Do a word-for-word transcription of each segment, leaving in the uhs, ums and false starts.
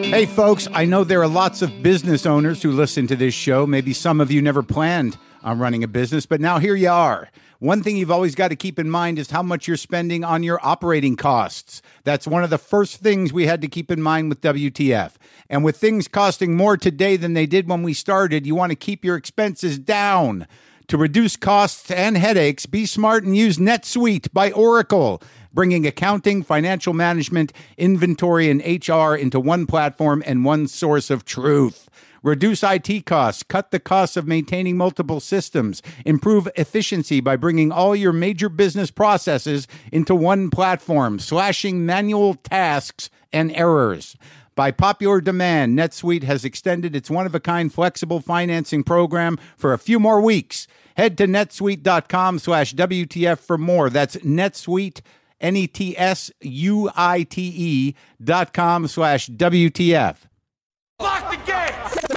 Hey, folks, I know there are lots of business owners who listen to this show. Maybe some of you never planned on running a business, but now here you are. One thing you've always got to keep in mind is how much you're spending on your operating costs. That's one of the first things we had to keep in mind with W T F. And with things costing more today than they did when we started, you want to keep your expenses down. To reduce costs and headaches, be smart and use NetSuite by Oracle, bringing accounting, financial management, inventory, and H R into one platform and one source of truth. Reduce I T costs, cut the costs of maintaining multiple systems, improve efficiency by bringing all your major business processes into one platform, slashing manual tasks and errors. By popular demand, NetSuite has extended its one-of-a-kind flexible financing program for a few more weeks. Head to netsuite.com slash WTF for more. That's NetSuite, N E T S U I T E dot com slash W T F. Lock the gate!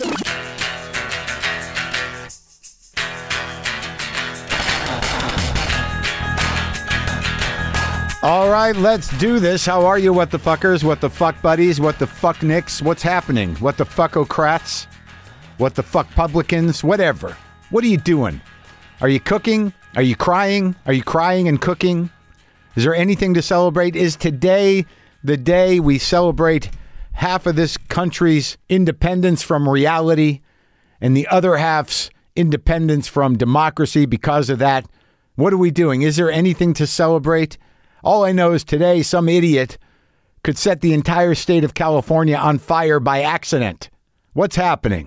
All right, let's do this. How are you, what the fuckers, what the fuck buddies, what the fuck nicks? What's happening? What the fuckocrats? What the fuck publicans? Whatever. What are you doing? Are you cooking? Are you crying? Are you crying and cooking? Is there anything to celebrate? Is today the day we celebrate half of this country's independence from reality and the other half's independence from democracy because of that? What are we doing? Is there anything to celebrate? All I know is today some idiot could set the entire state of California on fire by accident. What's happening?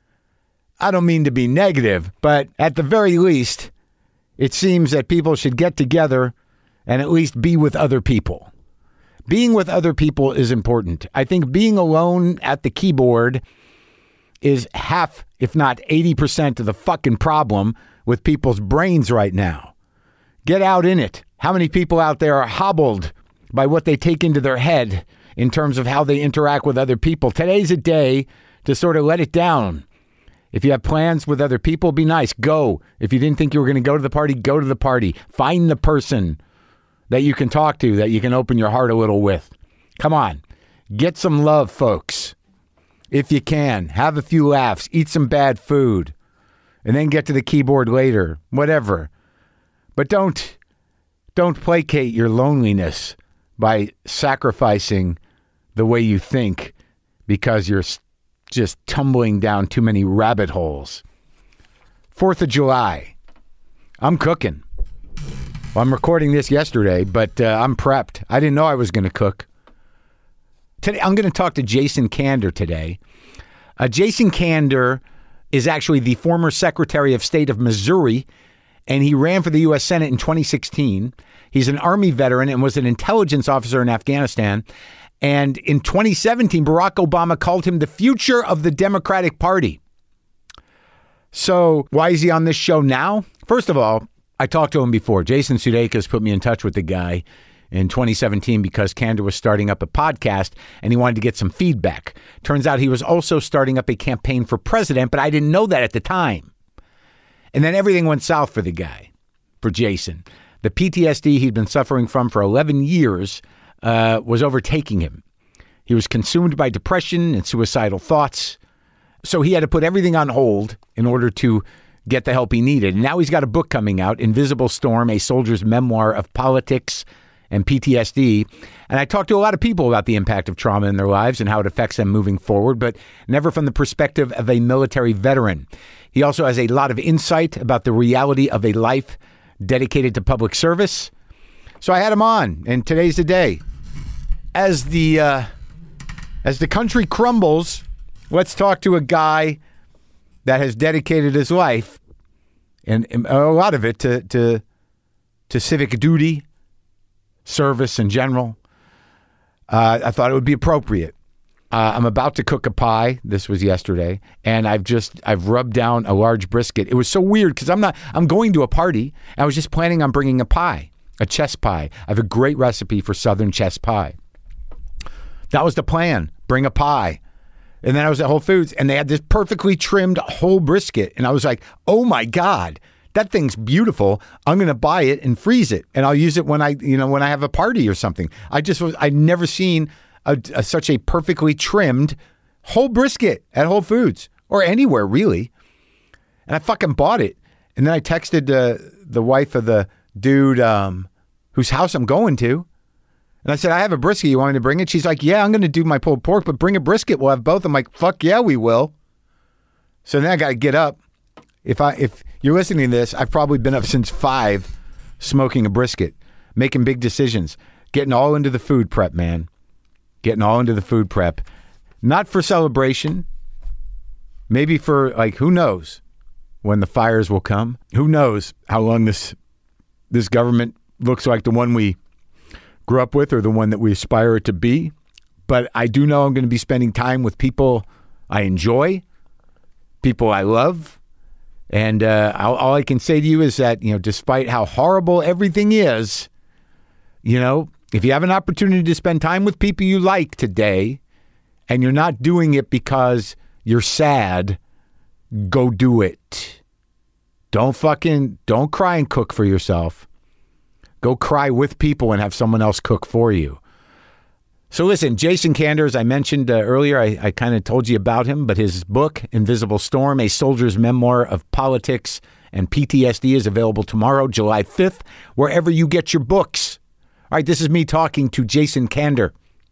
I don't mean to be negative, but at the very least, it seems that people should get together and at least be with other people. Being with other people is important. I think being alone at the keyboard is half, if not eighty percent of the fucking problem with people's brains right now. Get out in it. How many people out there are hobbled by what they take into their head in terms of how they interact with other people? Today's a day to sort of let it down. If you have plans with other people, be nice. Go. If you didn't think you were going to go to the party, go to the party. Find the person that you can talk to, that you can open your heart a little with. Come on. Get some love, folks. If you can. Have a few laughs. Eat some bad food. And then get to the keyboard later. Whatever. But don't, don't placate your loneliness by sacrificing the way you think because you're just tumbling down too many rabbit holes. Fourth of July. I'm cooking. Well, I'm recording this yesterday, but uh, I'm prepped. I didn't know I was going to cook. Today, I'm going to talk to Jason Kander today. Uh, Jason Kander is actually the former Secretary of State of Missouri, and he ran for the U S Senate in twenty sixteen. He's an Army veteran and was an intelligence officer in Afghanistan. And in twenty seventeen, Barack Obama called him the future of the Democratic Party. So why is he on this show now? First of all, I talked to him before. Jason Sudeikis put me in touch with the guy in twenty seventeen because Kander was starting up a podcast and he wanted to get some feedback. Turns out he was also starting up a campaign for president, but I didn't know that at the time. And then everything went south for the guy, for Jason. The P T S D he'd been suffering from for eleven years uh, was overtaking him. He was consumed by depression and suicidal thoughts. So he had to put everything on hold in order to get the help he needed. And now he's got a book coming out, Invisible Storm, A Soldier's Memoir of Politics and P T S D. And I talked to a lot of people about the impact of trauma in their lives and how it affects them moving forward, but never from the perspective of a military veteran. He also has a lot of insight about the reality of a life dedicated to public service. So I had him on, and today's the day. As the uh, as the country crumbles, let's talk to a guy that has dedicated his life, and, and a lot of it, to to to civic duty, service in general. Uh, I thought it would be appropriate. Uh, I'm about to cook a pie. This was yesterday, and I've just I've rubbed down a large brisket. It was so weird because I'm not I'm going to a party. And I was just planning on bringing a pie, a chess pie. I have a great recipe for Southern chess pie. That was the plan. Bring a pie. And then I was at Whole Foods, and they had this perfectly trimmed whole brisket, and I was like, "Oh my God, that thing's beautiful. I'm going to buy it and freeze it, and I'll use it when I, you know, when I have a party or something." I just was I'd never seen a, a, such a perfectly trimmed whole brisket at Whole Foods or anywhere really. And I fucking bought it. And then I texted uh, the wife of the dude um, whose house I'm going to. And I said, I have a brisket. You want me to bring it? She's like, yeah, I'm going to do my pulled pork, but bring a brisket. We'll have both. I'm like, fuck yeah, we will. So then I got to get up. If I if you're listening to this, I've probably been up since five smoking a brisket, making big decisions, getting all into the food prep, man. Getting all into the food prep. Not for celebration. Maybe for, like, who knows when the fires will come. Who knows how long this this government looks like the one we grew up with or the one that we aspire it to be. But I do know I'm going to be spending time with people I enjoy, people I love. And uh, all, all I can say to you is that, you know, despite how horrible everything is, you know, if you have an opportunity to spend time with people you like today and you're not doing it because you're sad, go do it. Don't fucking, don't cry and cook for yourself. Go cry with people and have someone else cook for you. So listen, Jason Kander, as I mentioned uh, earlier, I, I kind of told you about him, but his book, Invisible Storm, A Soldier's Memoir of Politics and P T S D is available tomorrow, July fifth, wherever you get your books. All right, this is me talking to Jason Kander.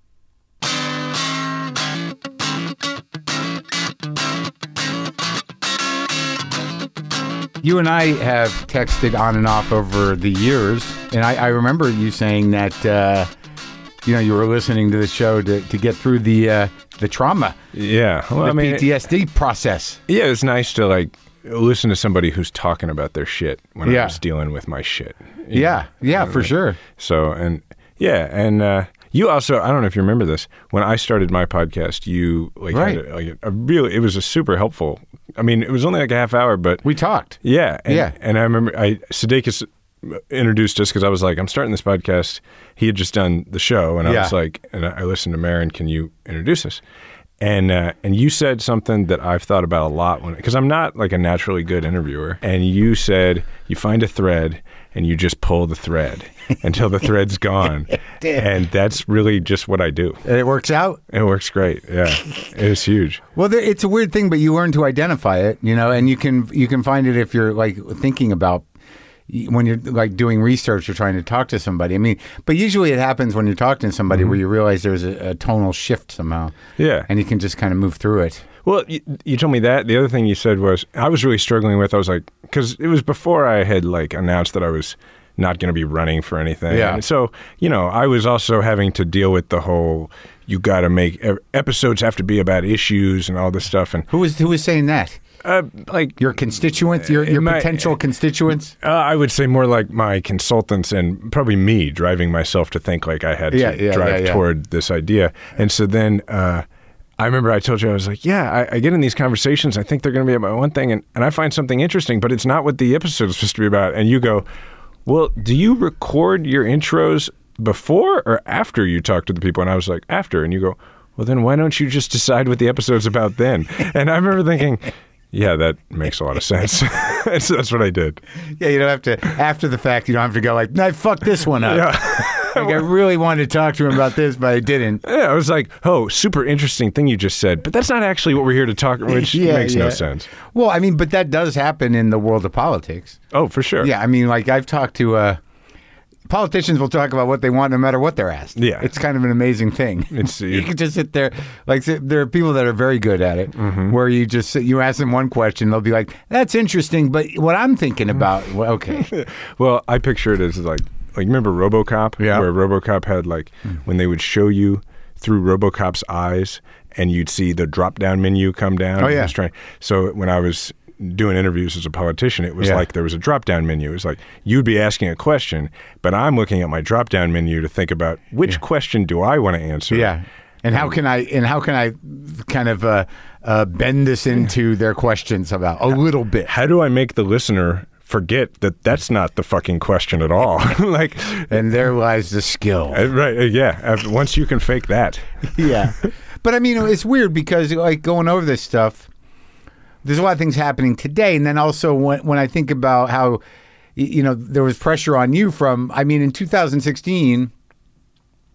You and I have texted on and off over the years, and I, I remember you saying that, uh, you know, you were listening to the show to, to get through the uh, the trauma, yeah, well, the I mean, P T S D it, process. Yeah, it's nice to like listen to somebody who's talking about their shit when yeah. I was dealing with my shit. Yeah, know? yeah, for sure. So, and yeah, and uh, you also, I don't know if you remember this, when I started my podcast, you like, right. had a, like a really, it was a super helpful, I mean, it was only like a half hour, but we talked. Yeah. And, yeah. And I remember I, Sudeikis introduced us because I was like, I'm starting this podcast. He had just done the show, and I yeah. was like, and I listened to Marin, can you introduce us? And uh, and you said something that I've thought about a lot when, because I'm not like a naturally good interviewer. And you said you find a thread and you just pull the thread until the thread's gone. And that's really just what I do. And it works out? It works great. Yeah. It is huge. Well, there, it's a weird thing, but you learn to identify it, you know, and you can you can find it if you're like thinking about when you're like doing research or trying to talk to somebody. I mean, but usually it happens when you're talking to somebody mm-hmm. where you realize there's a, a tonal shift somehow. Yeah. And you can just kind of move through it. Well, you, you told me that. The other thing you said was, I was really struggling with, I was like, because it was before I had like announced that I was not going to be running for anything. Yeah. And so, you know, I was also having to deal with the whole, you got to make, episodes have to be about issues and all this stuff. And Who was, who was saying that? Uh, like your constituents, your your my, potential constituents. Uh, I would say more like my consultants and probably me driving myself to think like I had to yeah, yeah, drive yeah, yeah. toward this idea. And so then uh, I remember I told you, I was like, yeah, I, I get in these conversations. I think they're going to be about one thing, and, and I find something interesting, but it's not what the episode is supposed to be about. And you go, well, do you record your intros before or after you talk to the people? And I was like, after. And you go, well, then why don't you just decide what the episode's about then? And I remember thinking, yeah, that makes a lot of sense. so that's what I did. Yeah, you don't have to, after the fact, you don't have to go like, no, fuck this one up. Yeah. Like, I really wanted to talk to him about this, but I didn't. Yeah, I was like, oh, super interesting thing you just said, but that's not actually what we're here to talk about, which yeah, makes yeah. no sense. Well, I mean, but that does happen in the world of politics. Oh, for sure. Yeah, I mean, like, I've talked to... Uh, Politicians will talk about what they want no matter what they're asked. Yeah. It's kind of an amazing thing. It's, you can just sit there, like there are people that are very good at it, mm-hmm. where you just sit, you ask them one question, they'll be like, that's interesting, but what I'm thinking about, well, okay. Well, I picture it as like, like remember RoboCop? Yeah. Where RoboCop had like, mm. when they would show you through RoboCop's eyes and you'd see the drop-down menu come down. Oh, yeah. Trying, so when I was doing interviews as a politician, it was yeah. like there was a drop-down menu. It was like you'd be asking a question, but I'm looking at my drop-down menu to think about which yeah. question do I want to answer. Yeah, and how can I and how can I kind of uh, uh, bend this into their questions about a little bit? How do I make the listener forget that that's not the fucking question at all? Like, and there lies the skill. Uh, right? Uh, yeah. Uh, once you can fake that. Yeah, but I mean, it's weird because like going over this stuff. There's a lot of things happening today. And then also when, when I think about how, you know, there was pressure on you from, I mean, in two thousand sixteen,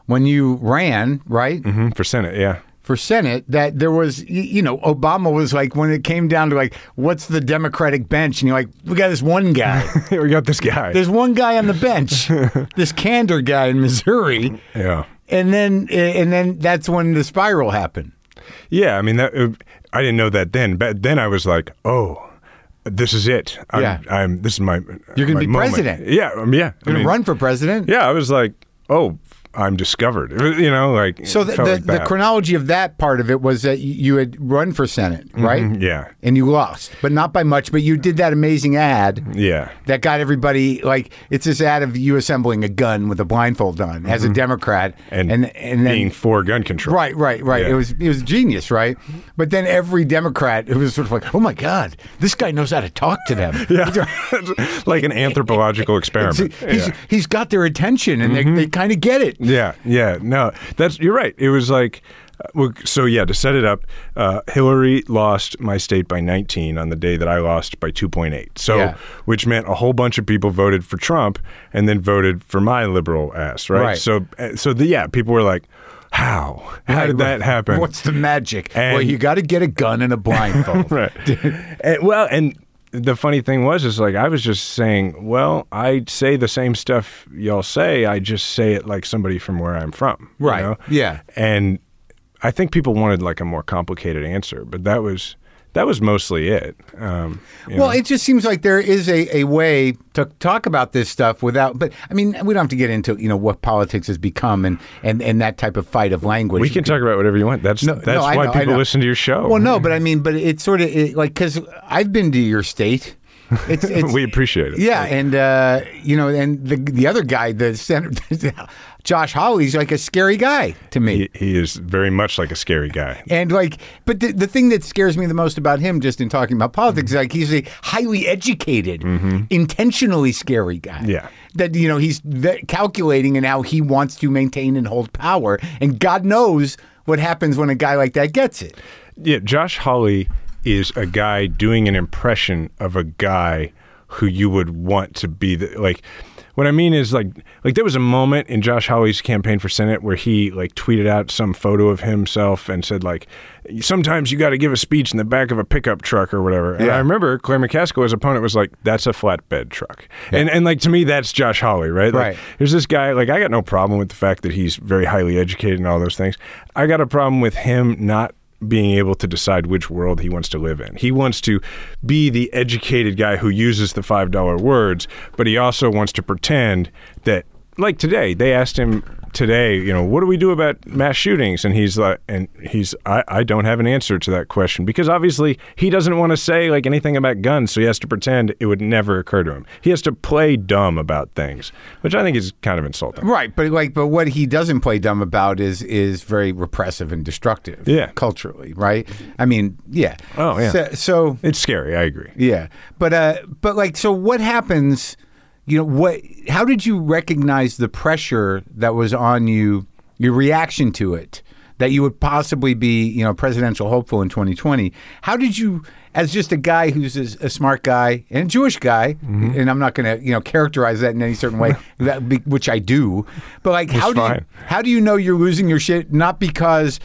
when you ran, right? Hmm, for Senate, yeah. For Senate, that there was, y- you know, Obama was like, when it came down to like, what's the Democratic bench? And you're like, we got this one guy. We got this guy. There's one guy on the bench, this Candor guy in Missouri. Yeah. And then, and then that's when the spiral happened. Yeah, I mean, that, uh, I didn't know that then, but then I was like, oh, this is it. I'm, Yeah. I'm, this is my You're going my to be moment. president. Yeah, um, yeah. You're going to run for president. Yeah, I was like, oh, I'm discovered. It was, you know, like So the, it felt the, like the that. chronology of that part of it was that you you had run for Senate, right? Mhm, yeah. And you lost, but not by much. But you did that amazing ad Yeah. that got everybody, like, it's this ad of you assembling a gun with a blindfold on as a Democrat. And, and, and then, being for gun control. Right, right, right. Yeah. It was it was genius, right? But then every Democrat, it was sort of like, oh my God, this guy knows how to talk to them. Yeah. Like an anthropological experiment. He's, yeah. he's got their attention, and they, they kind of get it. Yeah, yeah, no, that's you're right. It was like, uh, well, so yeah, to set it up, uh, Hillary lost my state by nineteen on the day that I lost by two point eight. So, Yeah. which meant a whole bunch of people voted for Trump and then voted for my liberal ass, right? Right. So, uh, so the, yeah, people were like, how? How Right, did that right. happen? What's the magic? And- well, you got to get a gun and a blindfold. Right. and, well, and the funny thing was, is like I was just saying, well, I say the same stuff y'all say. I just say it like somebody from where I'm from. you Right. know? Yeah. And I think people wanted like a more complicated answer, but that was that was mostly it. Um, you Well, know? it just seems like there is a, a way to talk about this stuff without, but I mean, we don't have to get into, you know, what politics has become and, and, and that type of fight of language. we can talk about whatever you want. That's No, that's no, I why know, I people know. listen to your show. Well, no, but I mean, but it's sort of it, like, because I've been to your state. It's, it's we appreciate it. Yeah, and uh, you know, and the the other guy, the senator, Josh Hawley's like a scary guy to me. He, he is very much like a scary guy. And like, but the, the thing that scares me the most about him, just in talking about politics, is like he's a highly educated, intentionally scary guy. Yeah. That, you know, he's ve- calculating in how he wants to maintain and hold power. And God knows what happens when a guy like that gets it. Yeah, Josh Hawley is a guy doing an impression of a guy who you would want to be the, like, what I mean is like, like there was a moment in Josh Hawley's campaign for Senate where he like tweeted out some photo of himself and said like, sometimes you got to give a speech in the back of a pickup truck or whatever. And Yeah. I remember Claire McCaskill, his opponent, was like, that's a flatbed truck. And and like to me, that's Josh Hawley, right? Like, Right. There's this guy, like I got no problem with the fact that he's very highly educated and all those things. I got a problem with him not being able to decide which world he wants to live in. He wants to be the educated guy who uses the five dollar words, but he also wants to pretend that, like today, they asked him today, you know, what do we do about mass shootings? And he's like, and he's, I, I don't have an answer to that question because obviously he doesn't want to say like anything about guns. So he has to pretend it would never occur to him. He has to play dumb about things, which I think is kind of insulting. Right, but like, but what he doesn't play dumb about is is very repressive and destructive. Yeah. Culturally, right? I mean, yeah. Oh, yeah. So, so It's scary. I agree. yeah, but uh, but like, so what happens? You know, what? How did you recognize the pressure that was on you? Your reaction to it, that you would possibly be, you know, presidential hopeful in twenty twenty. How did you, as just a guy who's a, a smart guy and a Jewish guy, Mm-hmm. and I'm not going to, you know, characterize that in any certain way, that be, which I do, but like, how do you, fine. how do you know you're losing your shit? Not because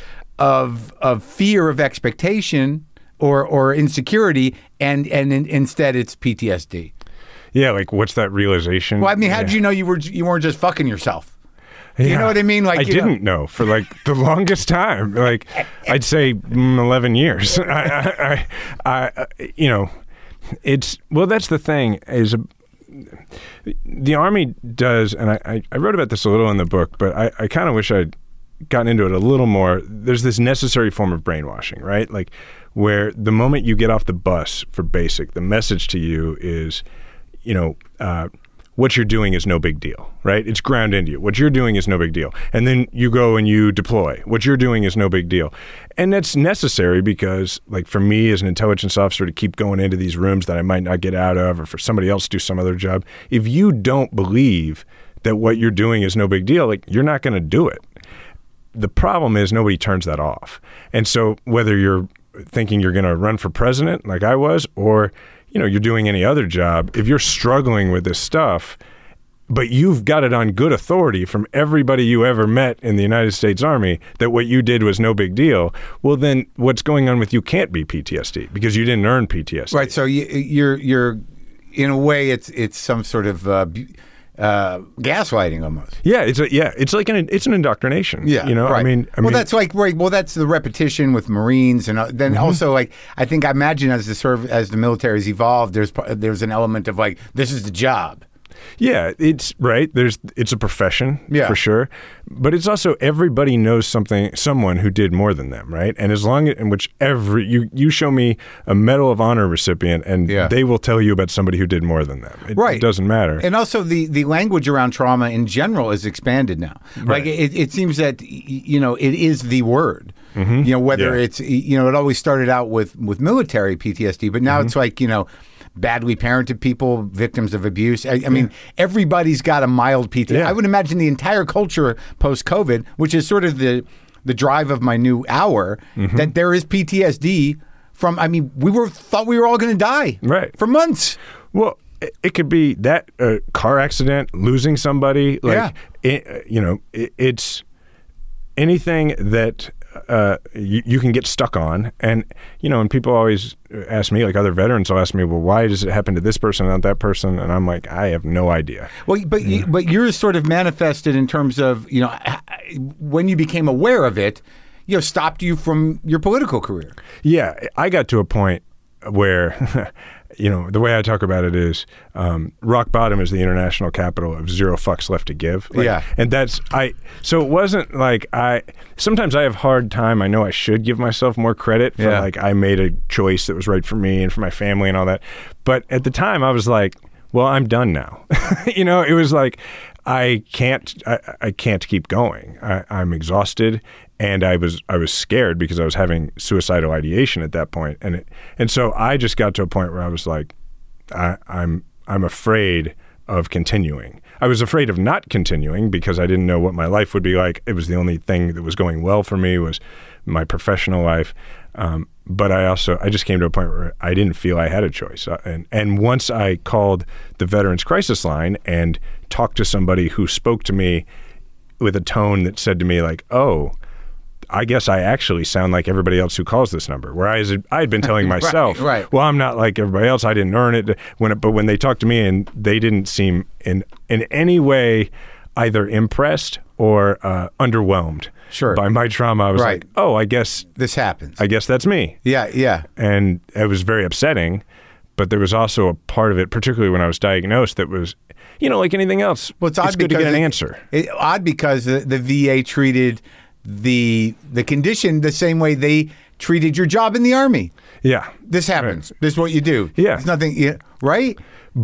of of fear of expectation or or insecurity, and and in, instead it's P T S D. Yeah. Like what's that realization? Well, I mean, how Yeah. did you know you were you weren't just fucking yourself? You Yeah. know what I mean? Like I you know- didn't know for like the longest time. Like I'd say mm, eleven years. I, I, I, I, you know, it's well. That's the thing is, uh, the Army does, and I, I, I wrote about this a little in the book, but I, I kind of wish I'd gotten into it a little more. There's this necessary form of brainwashing, right? Like where the moment you get off the bus for basic, the message to you is, you know. Uh, what you're doing is no big deal, right? It's ground into you. What you're doing is no big deal. And then you go and you deploy. What you're doing is no big deal. And that's necessary because, like, for me as an intelligence officer to keep going into these rooms that I might not get out of, or for somebody else to do some other job, if you don't believe that what you're doing is no big deal, like, you're not going to do it. The problem is nobody turns that off. And so whether you're thinking you're going to run for president like I was, or you know, you're doing any other job, if you're struggling with this stuff, but you've got it on good authority from everybody you ever met in the United States Army that what you did was no big deal. Well, then what's going on with you can't be P T S D because you didn't earn P T S D. Right. So you, you're you're in a way it's it's some sort of uh, uh, gaslighting almost. Yeah, it's a, yeah, it's like an it's an indoctrination. Yeah, you know. Right. I mean, I well, mean, that's like right. Well, that's the repetition with Marines, and uh, then Mm-hmm. also like I think I imagine as the serve as the military's evolved, there's there's an element of like this is the job. Yeah, it's right. There's it's a profession Yeah. for sure, but it's also everybody knows something, someone who did more than them, right? And as long as in which every you you show me a Medal of Honor recipient, and Yeah. they will tell you about somebody who did more than them. It, Right. it doesn't matter. And also the, the language around trauma in general is expanded now. Like it, it seems that y- you know it is the word. You know whether Yeah. it's you know it always started out with with military P T S D, but now Mm-hmm. it's like you know badly parented people, victims of abuse. I, I mean everybody's got a mild P T S D. Yeah. I would imagine the entire culture post COVID, which is sort of the the drive of my new hour, Mm-hmm. that there is P T S D from. I mean we were thought we were all going to die Right. for months. Well, it, it could be that uh, car accident, losing somebody, like Yeah. it, uh, you know, it, it's anything that uh, you, you can get stuck on. And you know, and people always ask me, like other veterans will ask me, well, why does it happen to this person and not that person? And I'm like, I have no idea. Well, but you, but yours sort of manifested in terms of you know when you became aware of it, you know, stopped you from your political career. Yeah, I got to a point where, you know, the way I talk about it is um, rock bottom is the international capital of zero fucks left to give. Like, Yeah. And that's, I, so it wasn't like I, sometimes I have hard time. I know I should give myself more credit for Yeah. like I made a choice that was right for me and for my family and all that. But at the time I was like, well, I'm done now. You know, it was like, I can't, I, I can't keep going. I, I'm exhausted. And I was I was scared because I was having suicidal ideation at that point, and it, and so I just got to a point where I was like, I, I'm I'm afraid of continuing. I was afraid of not continuing because I didn't know what my life would be like. It was the only thing that was going well for me was my professional life. Um, but I also I just came to a point where I didn't feel I had a choice. Uh, and and once I called the Veterans Crisis Line and talked to somebody who spoke to me with a tone that said to me like, oh, I guess I actually sound like everybody else who calls this number. Where I was, I had been telling myself, Right, right. well, I'm not like everybody else. I didn't earn it. When, it, but when they talked to me and they didn't seem in in any way either impressed or uh, underwhelmed Sure. by my trauma, I was Right. like, oh, I guess, This happens. I guess that's me. yeah, yeah. And it was very upsetting. But there was also a part of it, particularly when I was diagnosed, that was, you know, like anything else. Well, it's odd good to because get an it- answer. It, odd because the, the V A treated the the condition the same way they treated your job in the Army. Yeah. This happens. This is what you do. Yeah. It's nothing. Yeah, right.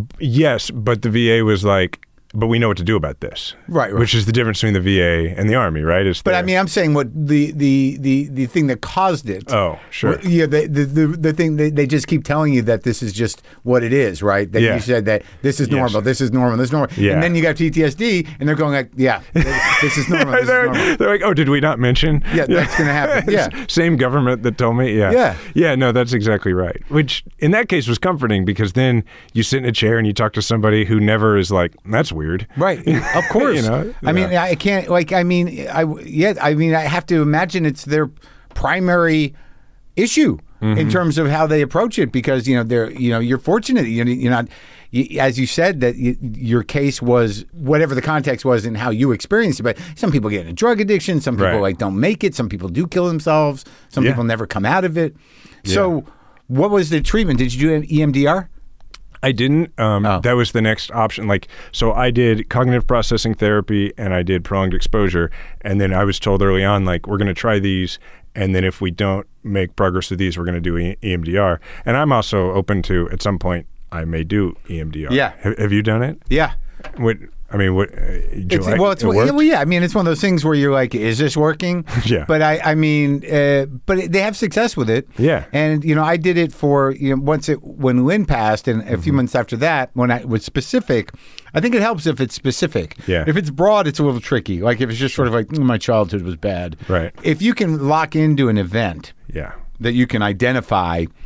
Yes, but the V A was like, but we know what to do about this. Right, right. Which is the difference between the V A and the Army, right? Is But I mean, I'm saying what the the the, the thing that caused it. Oh, sure. Yeah, the the the, the thing they, they just keep telling you that this is just what it is, right? That Yeah. you said that this is Yes. normal, this is normal, this is normal, Yeah. and then you got P T S D, and they're going like, yeah, this is normal, this is they're, normal. they're like, oh, did we not mention? Yeah, that's gonna happen. Yeah. Same government that told me. Yeah. Yeah. Yeah, no, that's exactly right. Which in that case was comforting because then you sit in a chair and you talk to somebody who never is like, that's weird. Right, of course. You know? I mean, Yeah. I can't like. I mean, I yeah. I mean, I have to imagine it's their primary issue Mm-hmm. in terms of how they approach it because you know they're you know you're fortunate you know, you're not you, as you said that you, your case was whatever the context was and how you experienced it. But some people get in a drug addiction. Some people Right. like don't make it. Some people do kill themselves. Some Yeah. people never come out of it. So, what was the treatment? Did you do E M D R? I didn't. Um, Oh. That was the next option. Like, so I did cognitive processing therapy and I did prolonged exposure. And then I was told early on, like, we're going to try these. And then if we don't make progress with these, we're going to do E- EMDR. And I'm also open to, at some point, I may do E M D R. Yeah. Have, have you done it? Yeah. What, I mean, what, uh, did you It's, like- well, it's it well, worked? well, yeah. I mean, it's one of those things where you're like, "Is this working?" Yeah. But I, I mean, uh, but it- they have success with it. Yeah. And you know, I did it for you know once it when Lynn passed, and a Mm-hmm. few months after that, when I was specific. I think it helps if it's specific. Yeah. If it's broad, it's a little tricky. Like if it's just sort of like "Mm, my childhood was bad. Right. If you can lock into an event Yeah. that you can identify.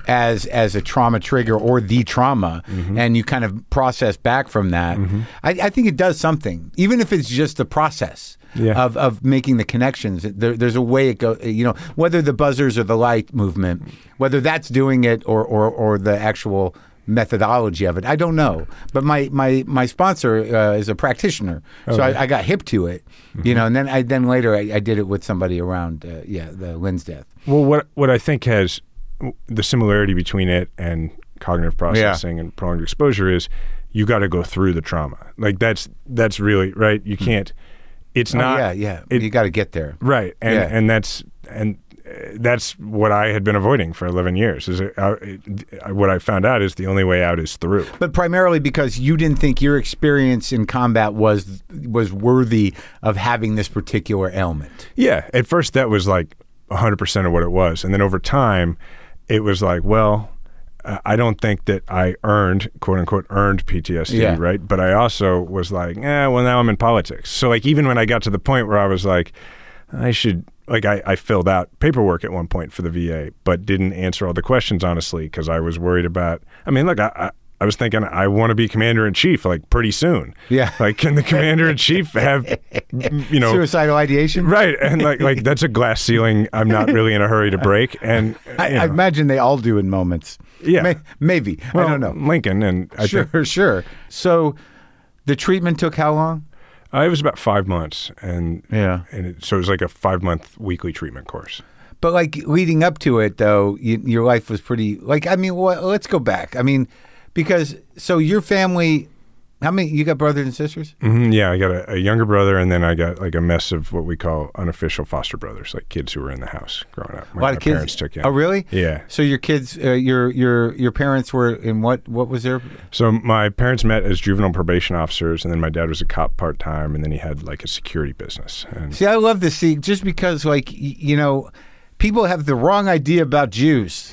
as as a trauma trigger or the trauma, Mm-hmm. and you kind of process back from that. I, I think it does something, even if it's just the process Yeah. of of making the connections. There, there's a way it goes. You know, whether the buzzers or the light movement, whether that's doing it or or or the actual methodology of it, I don't know. But my my my sponsor uh, is a practitioner, so I, I got hip to it. You know, and then I then later I, I did it with somebody around. Uh, yeah, the Lynn's death. Well, what what I think has the similarity between it and cognitive processing and prolonged exposure is you got to go through the trauma. Like that's that's really right. You can't. It's Oh, not. yeah, yeah. it- you got to get there. Right, and Yeah. and that's and uh, that's what I had been avoiding for eleven years. Is it, uh, it, what I found out is the only way out is through. But primarily because you didn't think your experience in combat was was worthy of having this particular ailment. Yeah, at first that was like one hundred percent of what it was, and then over time, it was like, well, uh, I don't think that I earned, quote unquote, earned P T S D, Yeah. right? But I also was like, eh, well, now I'm in politics. So like, even when I got to the point where I was like, I should, like, I, I filled out paperwork at one point for the V A, but didn't answer all the questions honestly because I was worried about. I mean, look, I. I I was thinking I want to be commander in chief like pretty soon. Yeah. Like, can the commander in chief have, you know, Suicidal ideation? right? And like, like that's a glass ceiling. I'm not really in a hurry to break. And I, you I know, imagine they all do in moments. Yeah. May, maybe. well, I don't know. Lincoln and I Sure, think sure. So the treatment took how long? uh, it was about five months, and Yeah. and it, so it was like a five month weekly treatment course. But like leading up to it, though, you, your life was pretty. Like, I mean, well, let's go back. I mean, because so your family, how many? You got brothers and sisters? hmm Yeah, I got a, a younger brother, and then I got like a mess of what we call unofficial foster brothers, like kids who were in the house growing up. A lot of my kids. parents took in. Oh, really? Yeah. So your kids, uh, your your your parents were in what? What was their? So my parents met as juvenile probation officers, and then my dad was a cop part time, and then he had like a security business. And See, I love to see just because, like, y- you know, people have the wrong idea about Jews.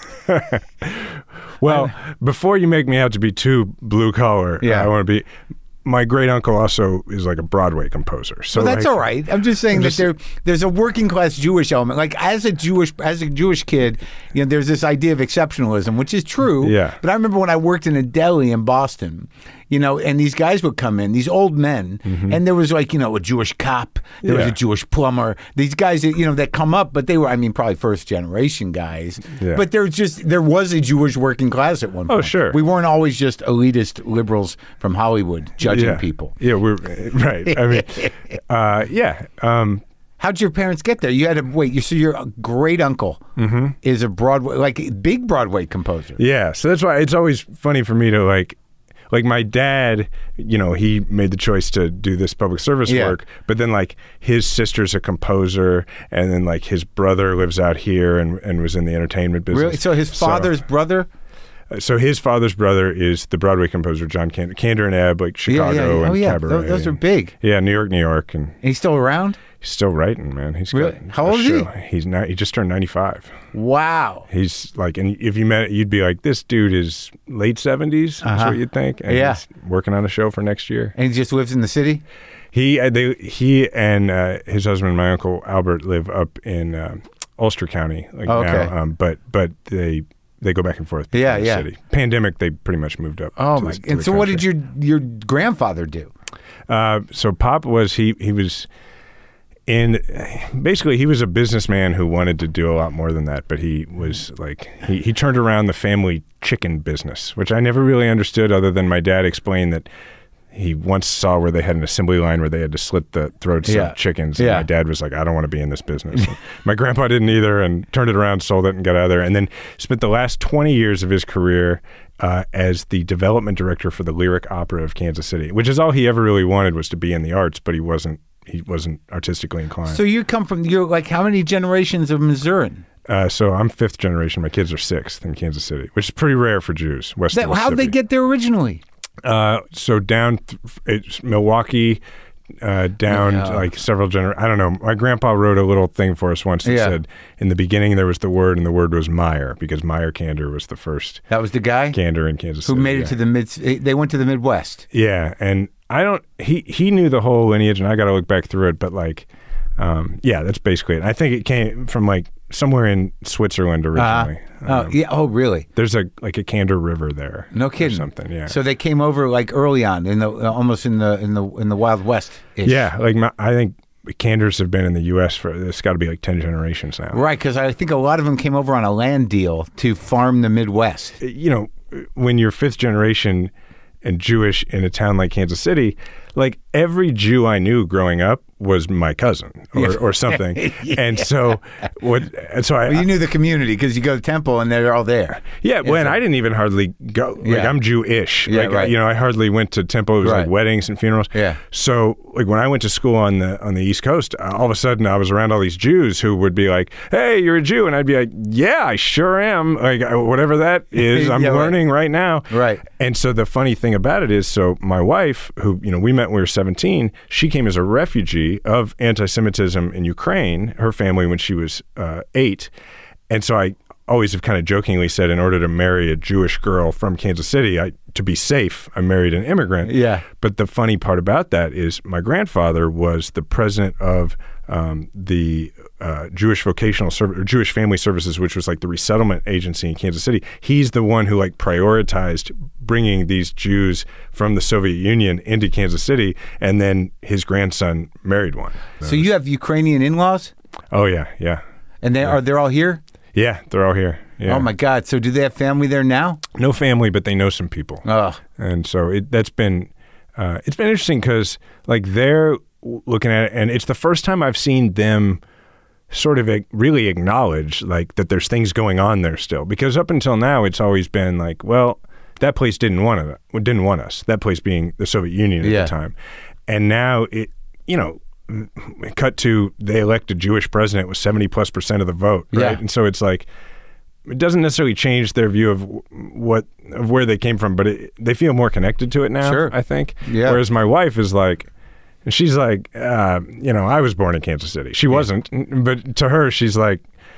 well, before you make me out to be too blue collar, Yeah. I want to be. My great uncle also is like a Broadway composer. So Well, that's like, all right. I'm just saying I'm that just- there there's a working class Jewish element. Like as a Jewish as a Jewish kid, you know, there's this idea of exceptionalism, which is true. Yeah. But I remember when I worked in a deli in Boston, you know, and these guys would come in, these old men, and there was like, you know, a Jewish cop, there was Mm-hmm. Yeah. a Jewish plumber. These guys that, you know, that come up, but they were, I mean, probably first generation guys. Yeah. But there was just there was a Jewish working class at one point. Oh, sure. We weren't always just elitist liberals from Hollywood judging yeah. people. Yeah, we're right. I mean, uh, yeah. Um, How'd your parents get there? You had to wait. You so your great uncle is a Broadway, like big Broadway composer. Yeah, so that's why it's always funny for me to like, like my dad, you know, he made the choice to do this public service Yeah. work, but then like his sister's a composer, and then like his brother lives out here and, and was in the entertainment business. Really? So his father's brother? So his father's brother is the Broadway composer John Kander, Kander and Ebb, like Chicago yeah, yeah, yeah. and Oh yeah, Cabaret. those, those are and- big. Yeah, New York, New York, and And he's still around? he's still writing, man. He's Really? got How a old is he? show. He's not. He just turned ninety-five. Wow. He's like, and if you met, you'd be like, this dude is late seventies. That's Uh-huh. what you'd think. And Yeah. he's working on a show for next year. And he just lives in the city? He, uh, they, he, and uh, his husband, my uncle Albert, live up in uh, Ulster County. Like Oh, okay. now, um, but but they they go back and forth. Yeah, between the yeah. City. Pandemic, they pretty much moved up. Oh to my! the- to And the so, what did country. your your grandfather do? Uh, so Pop was he he was in basically he was a businessman who wanted to do a lot more than that, but he was like he, he turned around the family chicken business, which I never really understood other than my dad explained that he once saw where they had an assembly line where they had to slit the throats Yeah. of chickens. And Yeah. my dad was like, I don't want to be in this business. My grandpa didn't either, and turned it around, sold it, and got out of there. And then spent the last twenty years of his career uh, as the development director for the Lyric Opera of Kansas City, which is all he ever really wanted was to be in the arts, but he wasn't he wasn't artistically inclined. So you come from you're like how many generations of Missourian? Uh, so I'm fifth generation. My kids are sixth in Kansas City, which is pretty rare for Jews. West That, how'd they Mississippi. get there originally? Uh, so down, th- it's Milwaukee, uh, down Yeah. like several gener. I don't know. My grandpa wrote a little thing for us once that Yeah. said, in the beginning there was the word, and the word was Meyer, because Meyer Kander was the first That was the guy Kander in Kansas who City. made yeah. it to the mid. They went to the Midwest. Yeah, and I don't. He he knew the whole lineage, and I got to look back through it. But like, um, yeah, that's basically it. I think it came from like somewhere in Switzerland originally. Uh, oh, Um, yeah. Oh, really? There's a like a Kander River there. No or kidding. something. Yeah. So they came over like early on in the uh, almost in the in the in the Wild West. yeah, like my, I think Kanders have been in the U S for it's got to be like ten generations now. Right, because I think a lot of them came over on a land deal to farm the Midwest. You know, when you're fifth generation and Jewish in a town like Kansas City, like every Jew I knew growing up was my cousin or, Yeah. or something. Yeah. And so what and so I Well, you knew the community because you go to temple and they're all there. yeah, when so- I didn't even hardly go. Like Yeah. I'm Jewish. Yeah, like right. you know, I hardly went to temple. It was Right. like weddings and funerals. Yeah. So like when I went to school on the on the East Coast, uh, all of a sudden I was around all these Jews who would be like, "Hey, you're a Jew," and I'd be like, "Yeah, I sure am." Like uh, whatever that is, I'm Yeah, right. learning right now. Right. And so the funny thing about it is, so my wife, who you know we met when we were seventeen, she came as a refugee of anti-Semitism in Ukraine. Her family when she was uh, eight, and so I always have kind of jokingly said, in order to marry a Jewish girl from Kansas City, I to be safe, I married an immigrant. Yeah. But the funny part about that is, my grandfather was the president of um, the uh, Jewish Vocational Service, or Jewish Family Services, which was like the resettlement agency in Kansas City. He's the one who like prioritized bringing these Jews from the Soviet Union into Kansas City, and then his grandson married one. So you have Ukrainian in-laws, Oh yeah, yeah, and they are they're all here. yeah. They're all here. Yeah. Oh my God! So do they have family there now? No family, but they know some people. Oh, And so it, that's been uh, it's been interesting because like they're w- looking at it, and it's the first time I've seen them sort of ag- really acknowledge like that there's things going on there still. Because up until now, it's always been like, well, that place didn't want it, didn't want us. That place being the Soviet Union at Yeah. the time, and now it, you know. Cut to they elect a Jewish president with seventy plus percent of the vote, right? Yeah. And so it's like it doesn't necessarily change their view of what of where they came from, but it, they feel more connected to it now. Sure. I think. Yeah. Whereas my wife is like, she's like, uh, you know, I was born in Kansas City. She wasn't, but to her, she's like,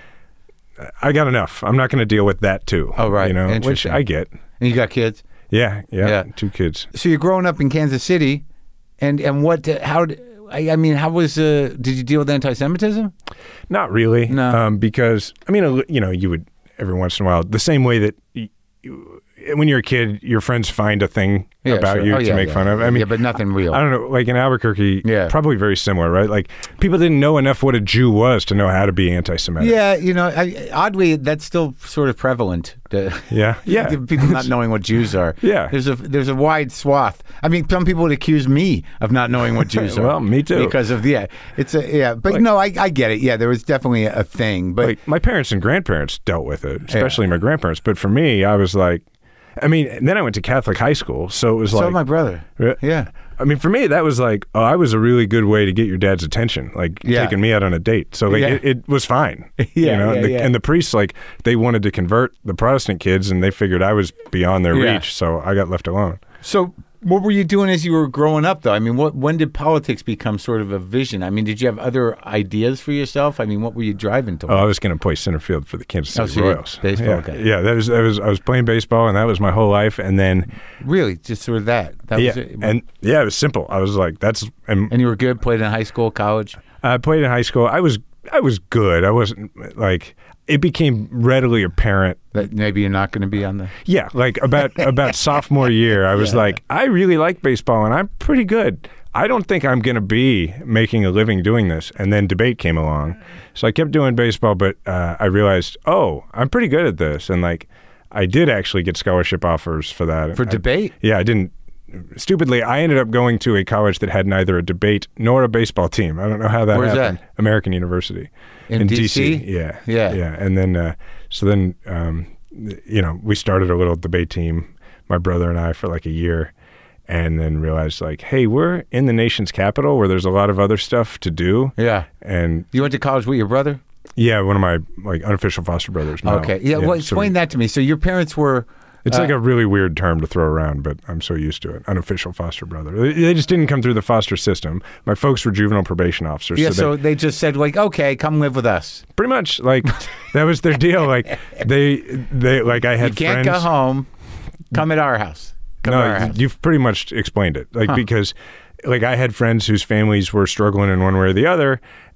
I got enough. I'm not going to deal with that too. Oh, right. You know, which Interesting. I get. and you got kids. Yeah, yeah, Yeah. two kids. So you're growing up in Kansas City, and and what? How? d- I, I mean, how was? Uh, did you deal with anti-Semitism? Not really. No. Um, because, I mean, a li- you know, you would every once in a while, the same way that y you, when you're a kid, your friends find a thing Yeah, about sure. you Oh, to yeah, make yeah. fun of. I mean, Yeah, but nothing real. I don't know, like in Albuquerque, Yeah. probably very similar, right? Like people didn't know enough what a Jew was to know how to be anti-Semitic. Yeah, you know, I, oddly, that's still sort of prevalent. To, Yeah, yeah. people not knowing what Jews are. Yeah. there's a there's a wide swath. I mean, some people would accuse me of not knowing what Jews are. Well, me too. Because of yeah, it's a yeah. But Like- no, I I get it. Yeah, there was definitely a thing. But Like my parents and grandparents dealt with it, especially my grandparents. But for me, I was like, I mean, and then I went to Catholic high school, so it was so like did my brother. Yeah. Yeah. I mean, for me, that was like, oh, I was a really good way to get your dad's attention, like Yeah. taking me out on a date. So like, Yeah. it, it was fine. Yeah, you know? yeah, and, the, yeah. and the priests, like, they wanted to convert the Protestant kids, and they figured I was beyond their Yeah. reach, so I got left alone. So, what were you doing as you were growing up, though? I mean, what when did politics become sort of a vision? I mean, did you have other ideas for yourself? I mean, what were you driving to? Oh, I was going to play center field for the Kansas Oh, City so you- Royals. baseball, yeah. okay. Yeah, that was, that was I was playing baseball, and that was my whole life. And then, Really, just sort of that. That yeah, was it. and yeah, it was simple. I was like, that's and And you were good. Played in high school, college. I played in high school. I was I was good. I wasn't like. It became readily apparent. That maybe you're not going to be on the. Yeah, like about about sophomore year, I was Yeah. like, I really like baseball, and I'm pretty good. I don't think I'm going to be making a living doing this. And then debate came along, so I kept doing baseball. But uh, I realized, oh, I'm pretty good at this, and like, I did actually get scholarship offers for that. For I- debate? Yeah, I didn't. Stupidly, I ended up going to a college that had neither a debate nor a baseball team. I don't know how that Where's happened. that? American University In D C? Yeah, Yeah. yeah. And then, uh, so then, um, you know, we started a little debate team, my brother and I, for like a year, and then realized like, hey, we're in the nation's capital where there's a lot of other stuff to do. Yeah. And You went to college with your brother? yeah, one of my like unofficial foster brothers. Now. Okay. Yeah. Well, so explain we- that to me. So your parents were. It's uh, like a really weird term to throw around, but I'm so used to it. Unofficial foster brother. They, they just didn't come through the foster system. My folks were juvenile probation officers. Yeah. so So they, they just said like, okay, come live with us. pretty much like that was their deal. Like they, they like I had You can't friends. go home. Come at our house. Come to our No, house. you've pretty much explained it. Like Huh. because, like I had friends whose families were struggling in one way or the other,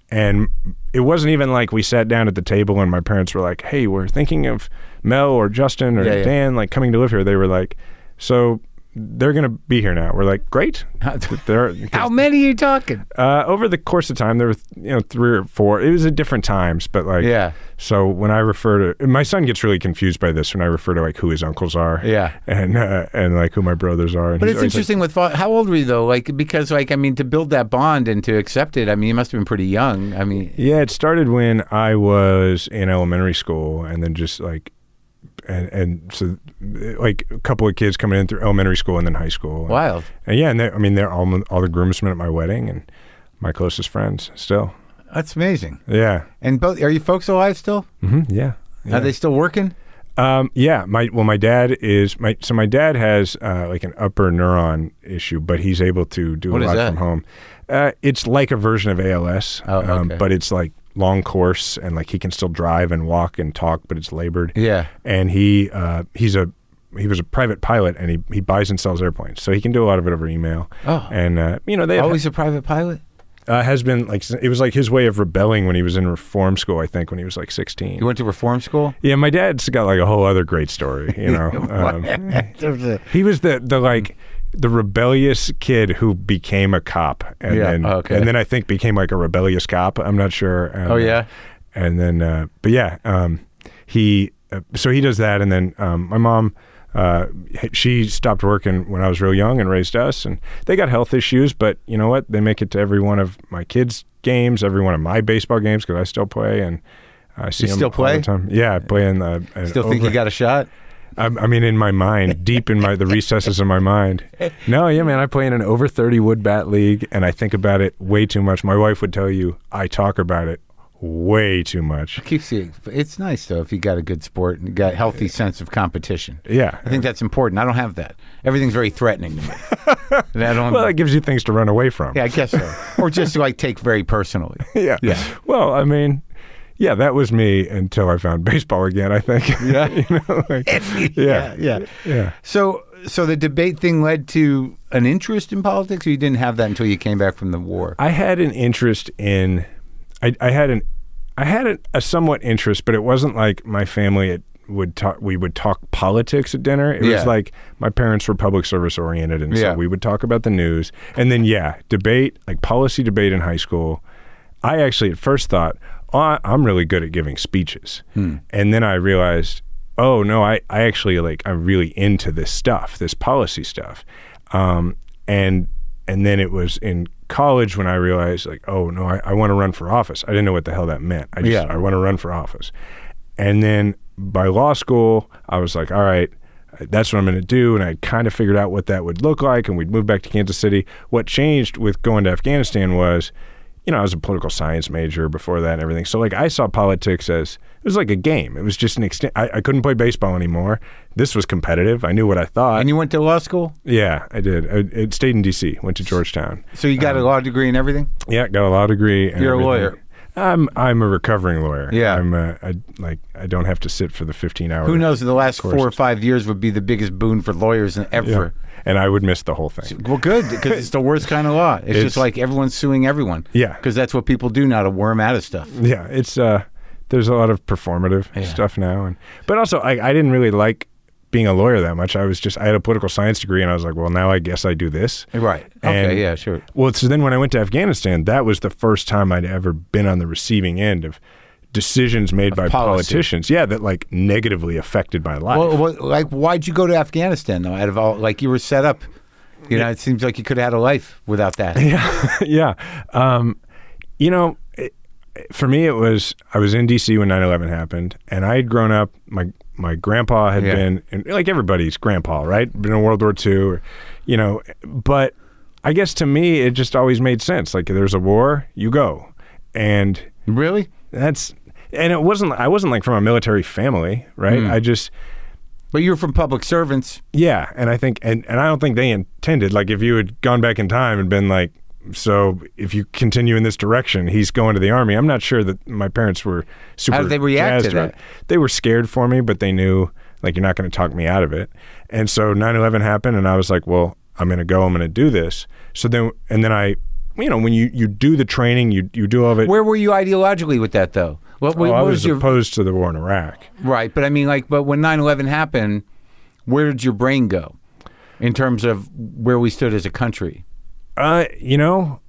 and it wasn't even like we sat down at the table and my parents were like, hey, we're thinking of Mel or Justin or Yeah, yeah. Dan like coming to live here. They were like, so they're going to be here now. We're like, great. They're, How many are you talking? uh, over the course of time, there were, you know, three or four. It was at different times, but like, Yeah. So when I refer to, my son gets really confused by this when I refer to like who his uncles are. Yeah. And, uh, and like who my brothers are. And But he's it's always like, interesting with fa- how old were you though? Like because like I mean to build that bond and to accept it. I mean you must have been pretty young. I mean yeah, it started when I was in elementary school, and then just like, and and so like a couple of kids coming in through elementary school and then high school. And, wild. And yeah, and I mean they're all all the groomsmen at my wedding and my closest friends still. That's amazing. Yeah. And both are you folks alive still? hmm Yeah. yeah. Are they still working? Um, yeah, my well, my dad is my so my dad has uh, like an upper neuron issue, but he's able to do What a is lot that? from home. Uh, it's like a version of A L S, Oh, okay. um, but it's like long course, and like he can still drive and walk and talk, but it's labored. Yeah. And he uh, he's a he was a private pilot, and he he buys and sells airplanes, so he can do a lot of it over email. Oh. And uh, you know they have, Always a private pilot? uh, has been like it was like his way of rebelling when he was in reform school. I think when he was like sixteen. You went to reform school? Yeah, my dad's got like a whole other great story, you know. Um, There's a- he was the the like the rebellious kid who became a cop, and Yeah, then okay. and then I think became like a rebellious cop. I'm not sure. And, Oh, yeah? and then uh, but yeah, um, he uh, so he does that, and then um, my mom. Uh, she stopped working when I was real young and raised us, and they got health issues, but you know what? They make it to every one of my kids' games, every one of my baseball games, because I still play, and I see You them still all play? the time. Yeah, I play in the. uh, Still think over- you got a shot? I, I mean, in my mind, deep in my the recesses of my mind. No, yeah, man, I play in an over thirty wood bat league, and I think about it way too much. My wife would tell you I talk about it way too much. Keeps you. It's nice though if you got a good sport and you got a healthy sense of competition. Yeah. I think that's important. I don't have that. Everything's very threatening to me. And I don't. Well, that gives you things to run away from. yeah, I guess so. Or just like take very personally. yeah. Yeah. Well, I mean, yeah, that was me until I found baseball again, I think. Yeah. you know, like, yeah, yeah. yeah. So, so the debate thing led to an interest in politics, or you didn't have that until you came back from the war? I had an interest in, I, I had an, I had a, a somewhat interest, but it wasn't like my family it would talk. We would talk politics at dinner. It Yeah. was like my parents were public service oriented, and Yeah. so we would talk about the news, and then yeah, debate like policy debate in high school. I actually at first thought, oh, I- I'm really good at giving speeches, Hmm. and then I realized, oh no, I I actually like I'm really into this stuff, this policy stuff, um, and and then it was in college when I realized like, oh no, I, I want to run for office. I didn't know what the hell that meant. I just Yeah. I want to run for office. And then by law school, I was like, all right, that's what I'm going to do. And I kind of figured out what that would look like. And we'd move back to Kansas City. What changed with going to Afghanistan was, you know, I was a political science major before that and everything. So like I saw politics as, it was like a game. It was just an extent. I, I couldn't play baseball anymore. This was competitive. I knew what I thought. And you went to law school? Yeah, I did. I, I stayed in D C, went to Georgetown. So you got a law degree and everything? Yeah, got a law degree. And You're a everything. lawyer. I'm I'm a recovering lawyer. Yeah. I'm uh, I like I don't have to sit for the fifteen hours. Who knows? The last courses. four or five years would be the biggest boon for lawyers ever. Yeah. And I would miss the whole thing. Well, good, because it's the worst kind of law. It's, It's- just like everyone's suing everyone. Yeah. Because that's what people do now to worm out of stuff. Yeah, it's uh there's a lot of performative Yeah. stuff now, and but also I I didn't really like being a lawyer that much. I was just I had a political science degree, and I was like, well, now I guess I do this. Right. Okay, And- yeah, sure. Well, so then when I went to Afghanistan, that was the first time I'd ever been on the receiving end of decisions made by policy. politicians. Yeah, that like negatively affected my life. Well, what, like, why'd you go to Afghanistan, though? Out of all, like, you were set up. You know, it seems like you could have had a life without that. yeah, yeah. Um, you know, it, for me, it was I was in D C when nine eleven happened, and I had grown up. My my grandpa had Yeah. been, and like everybody's grandpa, right? Been in World War Two, or, you know. But I guess to me, it just always made sense. Like, there's a war, you go, and Really? that's and it wasn't. I wasn't like from a military family, right? Mm. I just. But you were from public servants. Yeah, and I think, and, and I don't think they intended, like, if you had gone back in time and been like, so if you continue in this direction, he's going to the army. I'm not sure that my parents were super How did they react to jazzed about that? it. They were scared for me, but they knew, like, you're not going to talk me out of it. And so nine eleven happened, and I was like, well, I'm going to go, I'm going to do this. So then, and then I you know, when you, you do the training, you you do all of it. Where were you ideologically with that, though? What, what, oh, I what was your opposed to the war in Iraq. Right, but I mean, like, but when nine eleven happened, where did your brain go in terms of where we stood as a country? Uh, you know,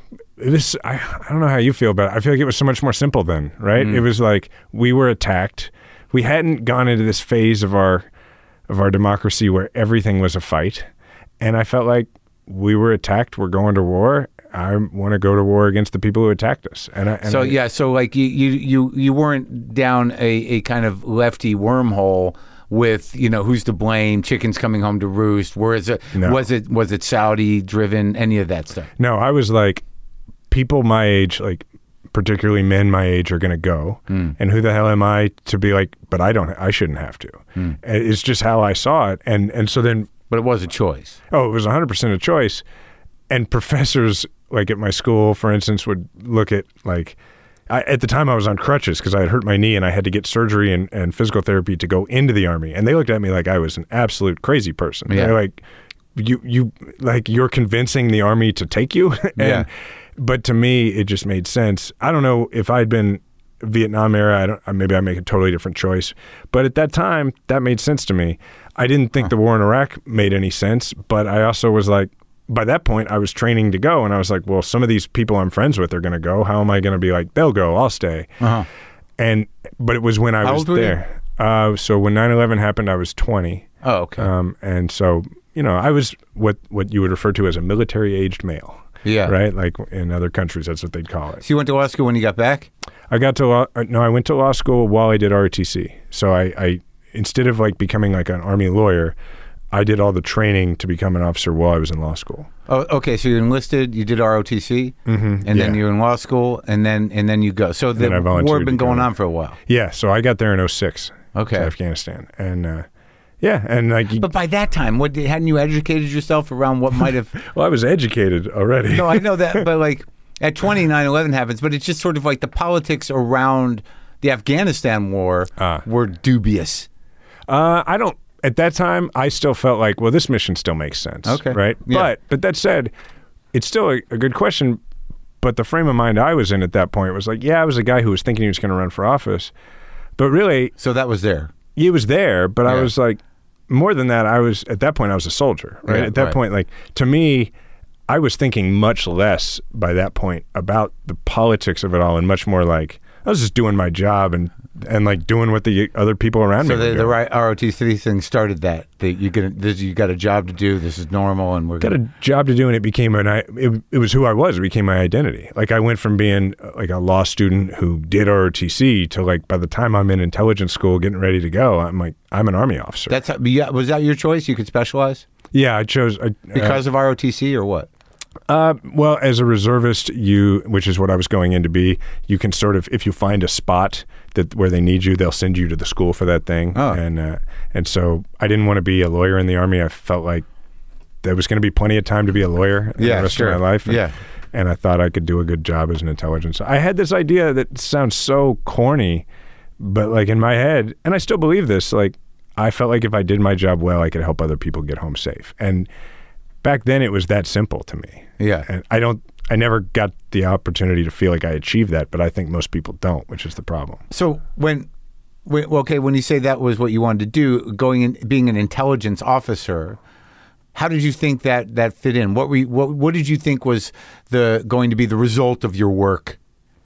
this I, I don't know how you feel about it. I feel like it was so much more simple then, right? Mm. It was like we were attacked. We hadn't gone into this phase of our of our democracy where everything was a fight, and I felt like we were attacked. We're going to war. I want to go to war against the people who attacked us. And, I, and so I, yeah, so like you you you you weren't down a, a kind of lefty wormhole with, you know, who's to blame, chickens coming home to roost. Where is it? No. Was it was it Saudi driven? Any of that stuff? No, I was like, people my age, like particularly men my age, are going to go, mm. and who the hell am I to be like? But I don't. I shouldn't have to. Mm. It's just how I saw it, and and so then. But it was a choice. Oh, it was one hundred percent a choice, and professors. Like at my school, for instance, would look at like, I, at the time I was on crutches because I had hurt my knee and I had to get surgery and, and physical therapy to go into the Army. And they looked at me like I was an absolute crazy person. Yeah. They're like, you, you, like you're convincing the Army to take you. and, yeah. But to me, it just made sense. I don't know if I'd been Vietnam era, I don't, maybe I make a totally different choice. But at that time, that made sense to me. I didn't think huh. the war in Iraq made any sense, but I also was like, by that point, I was training to go, and I was like, well, some of these people I'm friends with are going to go. How am I going to be like, they'll go, I'll stay? Uh-huh. And But it was when I How was old were there. Uh, so when nine eleven happened, I was twenty. Oh, okay. Um, and so, you know, I was what, what you would refer to as a military-aged male. Yeah. Right? Like in other countries, that's what they'd call it. So you went to law school when you got back? I got to law, no, I went to law school while I did R O T C. So I, I instead of like becoming like an Army lawyer, I did all the training to become an officer while I was in law school. Oh, okay. So you enlisted, you did R O T C, mm-hmm, and yeah. then you're in law school, and then and then you go. So the war had been going on for a while. Yeah. So I got there in oh six. Okay. To Afghanistan, and uh, yeah, and like. You, but by that time, what hadn't you educated yourself around what might have? Well, I was educated already. No, I know that, but like at twenty, nine eleven happens, but it's just sort of like the politics around the Afghanistan war uh, were dubious. Uh, I don't. At that time, I still felt like, well, this mission still makes sense. Okay. Right? Yeah. But but that said, it's still a, a good question. But the frame of mind I was in at that point was like, yeah, I was a guy who was thinking he was going to run for office. But really... So that was there. He was there, but yeah. I was like, more than that, I was, at that point, I was a soldier. Right? Yeah, at that right. point, like, to me, I was thinking much less by that point about the politics of it all and much more like, I was just doing my job and and like doing what the other people around so me. So the, the right R O T C thing started that. That you get this, you got a job to do. This is normal, and we're got gonna... a job to do, and it became an. It, it was who I was. It became my identity. Like I went from being like a law student who did R O T C to like by the time I'm in intelligence school, getting ready to go, I'm like I'm an Army officer. That's how, yeah, was that your choice? You could specialize. Yeah, I chose I, because uh, of R O T C or what? Uh, well, as a reservist, you, which is what I was going in to be, you can sort of, if you find a spot that where they need you, they'll send you to the school for that thing. Oh. And uh, and so I didn't want to be a lawyer in the Army. I felt like there was going to be plenty of time to be a lawyer in yeah, the rest sure. of my life. And, yeah. and I thought I could do a good job as an intelligence. I had this idea that sounds so corny, but like in my head, and I still believe this, like I felt like if I did my job well, I could help other people get home safe. And back then it was that simple to me. Yeah. And I don't, I never got the opportunity to feel like I achieved that, but I think most people don't, which is the problem. So when, when okay, when you say that was what you wanted to do, going in, being an intelligence officer, how did you think that that fit in? What were you, what, what did you think was the going to be the result of your work?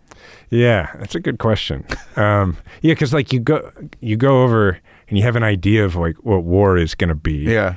Yeah, that's a good question. um, yeah, because like you go, you go over and you have an idea of like what war is going to be. Yeah.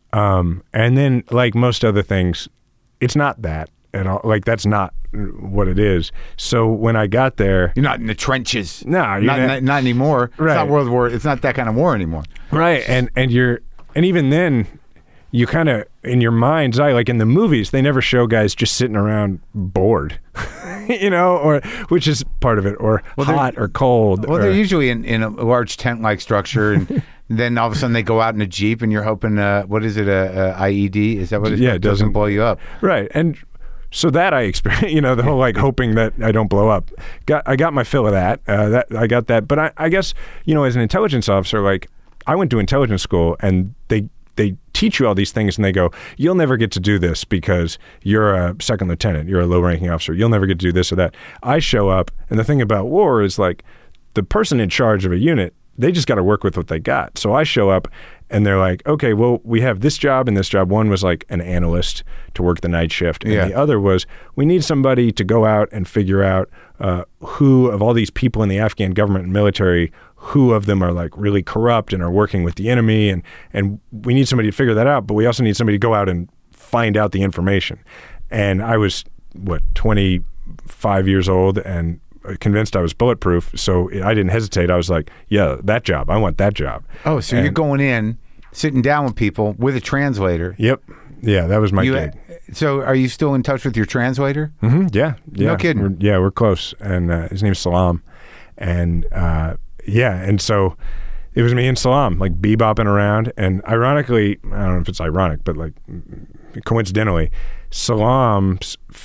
Um, and then like most other things, it's not that at all. Like that's not what it is. So when I got there, you're not in the trenches. No, not, not, not, not anymore. Right. It's not World War. It's not that kind of war anymore. Right. And, and you're, and even then you kind of, in your mind's eye, like in the movies, they never show guys just sitting around bored, you know, or, which is part of it, or well, hot or cold. Well, or, they're usually in, in a large tent-like structure and then all of a sudden they go out in a Jeep and you're hoping, uh, what is it, a, a I E D? Is that what it is? Yeah, it doesn't, doesn't blow you up. Right. And so that I experienced, you know, the whole like hoping that I don't blow up. Got I got my fill of that. Uh, that I got that. But I, I guess, you know, as an intelligence officer, like I went to intelligence school and they they teach you all these things and they go, you'll never get to do this because you're a second lieutenant, you're a low-ranking officer, you'll never get to do this or that. I show up, and the thing about war is like the person in charge of a unit, they just got to work with what they got. So I show up and they're like, okay, well, we have this job and this job. One was like an analyst to work the night shift. And Yeah. the other was we need somebody to go out and figure out uh, who of all these people in the Afghan government and military, who of them are like really corrupt and are working with the enemy. And, and we need somebody to figure that out, but we also need somebody to go out and find out the information. And I was, what, twenty-five years old and convinced I was bulletproof, so I didn't hesitate. I was like, yeah, that job. I want that job. Oh, so And- you're going in, sitting down with people with a translator. Yep. Yeah, that was my You, gig. so are you still in touch with your translator? hmm Yeah. Yeah. No kidding. We're, yeah, we're close. And uh, his name's Salam. And uh, yeah, and so it was me and Salam, like bebopping around. And ironically, I don't know if it's ironic, but like coincidentally, Salam,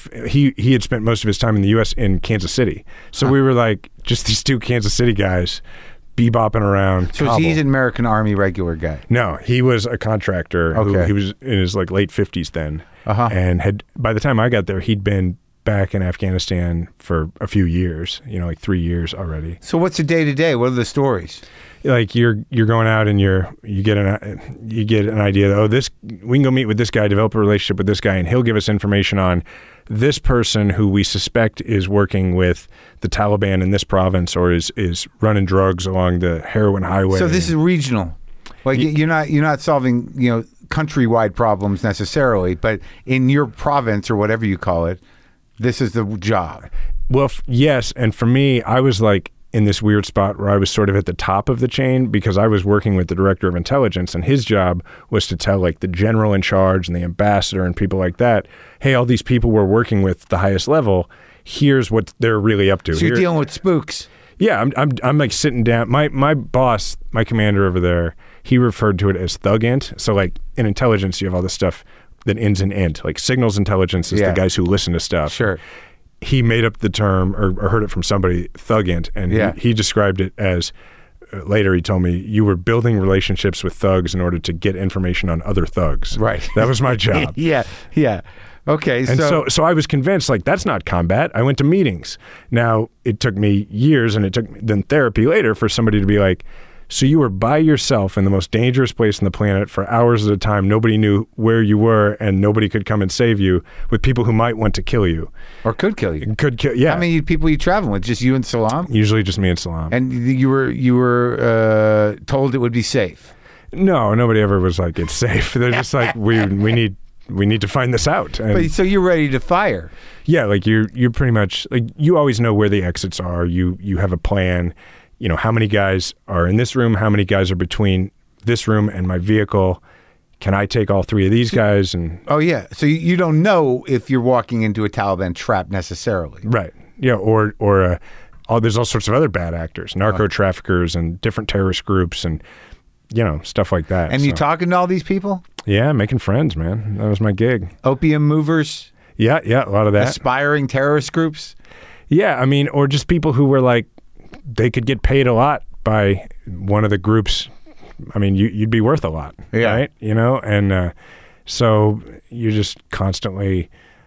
he he had spent most of his time in the U S in Kansas City. So Huh. we were like just these two Kansas City guys bebopping around. So Kabul. he's an American Army regular guy. No, he was a contractor. Who, Okay. he was in his like late fifties then, Uh-huh. and had by the time I got there, he'd been back in Afghanistan for a few years. You know, like three years already. So what's the day to day? What are the stories? Like you're you're going out and you're you get an you get an idea that, oh, this we can go meet with this guy, develop a relationship with this guy, and he'll give us information on this person who we suspect is working with the Taliban in this province or is is running drugs along the heroin highway. So this is regional. Like you're not you're not solving, you know, countrywide problems necessarily, but in your province or whatever you call it, this is the job. Well, f- yes, and for me, I was like in this weird spot where I was sort of at the top of the chain because I was working with the director of intelligence, and his job was to tell like the general in charge and the ambassador and people like that, hey, all these people we're working with at the highest level, here's what they're really up to. So you're Here- dealing with spooks. yeah, I'm, I'm I'm like sitting down. My my boss, my commander over there, he referred to it as thug int. So like in intelligence, you have all this stuff that ends in int. Like signals intelligence is Yeah. the guys who listen to stuff. Sure. He made up the term or, or heard it from somebody, thug int, and Yeah. he, he described it as, uh, later he told me, you were building relationships with thugs in order to get information on other thugs. Right. That was my job. Yeah. Yeah. Okay. And so, so, so I was convinced, like, that's not combat. I went to meetings. Now, it took me years, and it took then therapy later for somebody to be like, so you were by yourself in the most dangerous place on the planet for hours at a time. Nobody knew where you were, and nobody could come and save you with people who might want to kill you. or could kill you. Could kill, yeah. How many people you traveling with? Just you and Salam? Usually just me and Salam. And you were you were uh, told it would be safe. No, nobody ever was like, it's safe. They're just like, we we need we need to find this out. And But so you're ready to fire. yeah, like you're you're pretty much like you always know where the exits are. You you have a plan. You know, how many guys are in this room? How many guys are between this room and my vehicle? Can I take all three of these guys? And Oh yeah. So you, you don't know if you're walking into a Taliban trap necessarily. right, yeah, or or uh, all there's all sorts of other bad actors, narco traffickers, and different terrorist groups, and you know stuff like that. And you So, talking to all these people? yeah, making friends, man. That was my gig. Opium movers, Yeah, yeah, a lot of that. aspiring terrorist groups. Yeah, I mean, or just people who were like, they could get paid a lot by one of the groups. I mean, you, you'd be worth a lot, Yeah. right? You know, and uh, so you're just constantly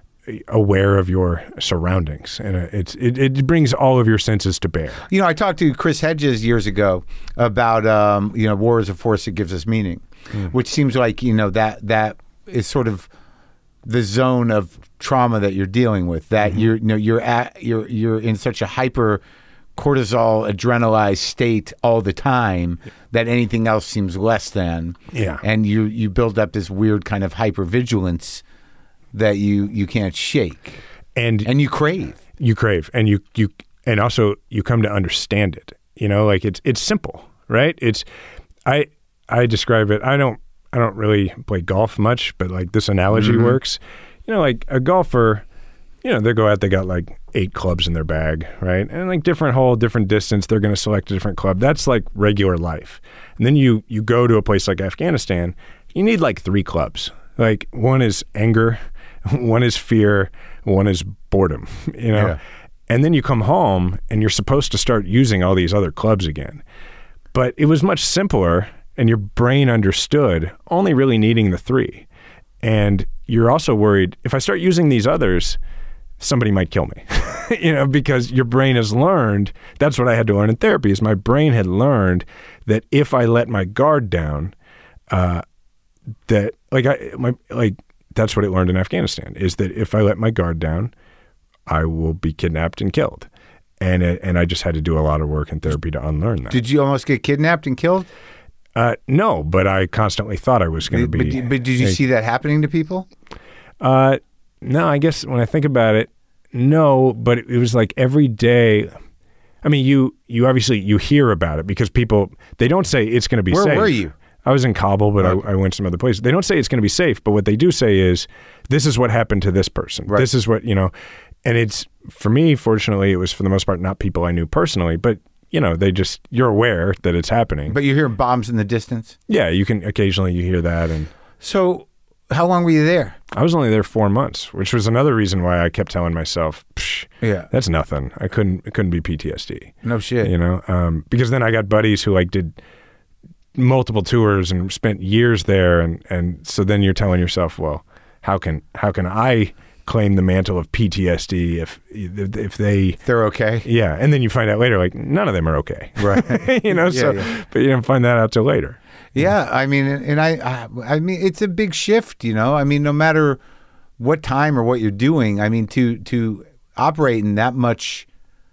aware of your surroundings, and uh, it's it, it brings all of your senses to bear. You know, I talked to Chris Hedges years ago about um, you know, war is a force that gives us meaning, which seems like, you know, that that is sort of the zone of trauma that you're dealing with. That you're you know you're at you're you're in such a hyper cortisol adrenalized state all the time that anything else seems less than. Yeah. And you you build up this weird kind of hypervigilance that you you can't shake And and you crave. you crave, and you you and also you come to understand it. You know, like it's it's simple, right? It's I I describe it. I don't I don't really play golf much, but like this analogy works. You know, like a golfer, you know, they go out, they got like eight clubs in their bag, right? And like different hole, different distance, they're going to select a different club. That's like regular life. And then you you go to a place like Afghanistan, you need like three clubs. Like one is anger, one is fear, one is boredom, you know? Yeah. And then you come home and you're supposed to start using all these other clubs again. But it was much simpler and your brain understood only really needing the three. And you're also worried, if I start using these others, somebody might kill me, you know, because your brain has learned, that's what I had to learn in therapy, is my brain had learned that if I let my guard down, uh, that like I, my, like, that's what it learned in Afghanistan, is that if I let my guard down, I will be kidnapped and killed. And it, and I just had to do a lot of work in therapy to unlearn that. Did you almost get kidnapped and killed? Uh, no, but I constantly thought I was going to be. But, but did you like, see that happening to people? Uh, no, I guess when I think about it, no, but it, it was like every day. I mean, you you obviously, you hear about it because people, they don't say it's going to be Where safe. were you? I was in Kabul, but Okay. I, I went some other places. They don't say it's going to be safe, but what they do say is, this is what happened to this person. Right. This is what, you know, and it's, for me, fortunately, it was for the most part not people I knew personally, but, you know, they just, you're aware that it's happening. But you're hearing bombs in the distance? Yeah, you can, occasionally you hear that. And So how long were you there? I was only there four months, which was another reason why I kept telling myself, Psh, Yeah. that's nothing. I couldn't, it couldn't be P T S D. No shit. You know, um, because then I got buddies who like did multiple tours and spent years there, and and so then you're telling yourself, well, how can how can I claim the mantle of P T S D if if, if they They're okay? yeah, and then you find out later like none of them are okay, Right. you know, Yeah, so yeah. but you don't find that out till later. Yeah, I mean, and I, I, I mean, it's a big shift, you know. I mean, no matter what time or what you're doing, I mean, to to operate in that much,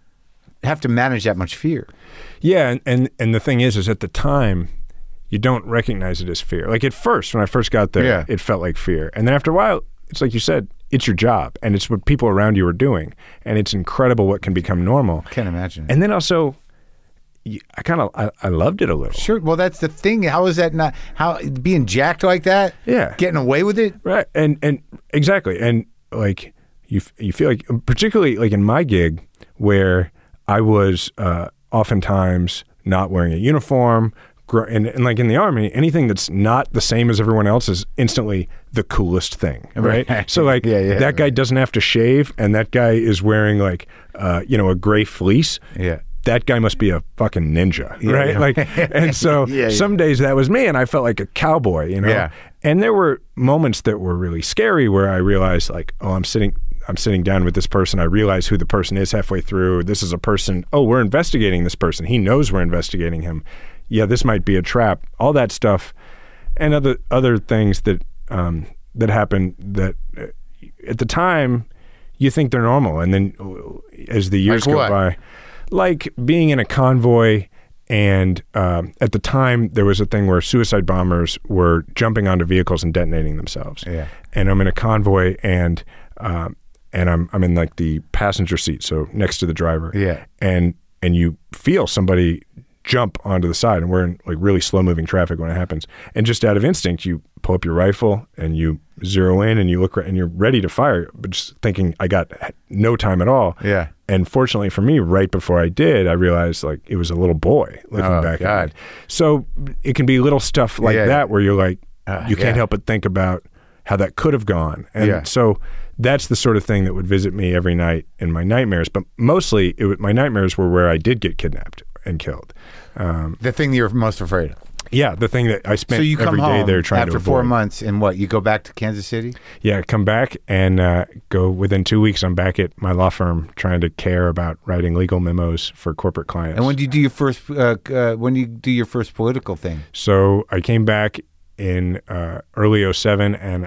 have to manage that much fear. Yeah, and and, and the thing is, is at the time, you don't recognize it as fear. Like at first, when I first got there, Yeah. it felt like fear. And then after a while, it's like you said, it's your job and it's what people around you are doing. And it's incredible what can become normal. Can't imagine. And then also, you- I kind of, I, I loved it a little. Sure. Well, that's the thing. How is that not, how, being jacked like that? Yeah. Getting away with it? Right. And, and exactly. And like, you, f- you feel like, particularly like in my gig where I was uh, oftentimes not wearing a uniform, gr- and, and like in the Army, anything that's not the same as everyone else is instantly the coolest thing, right? Right. So like Yeah, yeah. that guy doesn't have to shave, and that guy is wearing like, uh, you know, a gray fleece. Yeah. That guy must be a fucking ninja, right? yeah. Like, and so Yeah, yeah. some days that was me, and I felt like a cowboy, you know. Yeah. And there were moments that were really scary where I realized, like, oh, I'm sitting, I'm sitting down with this person. I realize who the person is halfway through. This is a person. Oh, we're investigating this person. He knows we're investigating him. Yeah, this might be a trap. All that stuff, and other other things that um, that happen that uh, at the time you think they're normal, and then uh, as the years Like go what? by, like being in a convoy. And um, at the time, there was a thing where suicide bombers were jumping onto vehicles and detonating themselves. Yeah. And I'm in a convoy, and um, and I'm I'm in like the passenger seat, so next to the driver. Yeah. And and you feel somebody jump onto the side, and we're in like really slow moving traffic when it happens. And just out of instinct, you pull up your rifle and you zero in, and you look right, and you're ready to fire, but just thinking, I got no time at all. Yeah. And fortunately for me, right before I did, I realized like it was a little boy looking Oh, back God. at me. So it can be little stuff like Yeah. that where you're like, Uh, you can't yeah. help but think about how that could have gone. And Yeah. so that's the sort of thing that would visit me every night in my nightmares. But mostly it would, my nightmares were where I did get kidnapped and killed. Um, The thing that you're most afraid of. yeah, the thing that I spent So you come every day home there trying after to avoid. four months, and what? You go back to Kansas City? Yeah, come back and uh, go within two weeks. I'm back at my law firm trying to care about writing legal memos for corporate clients. And when do you do your first? Uh, uh, when do you do your first political thing? So I came back in uh, early oh seven, and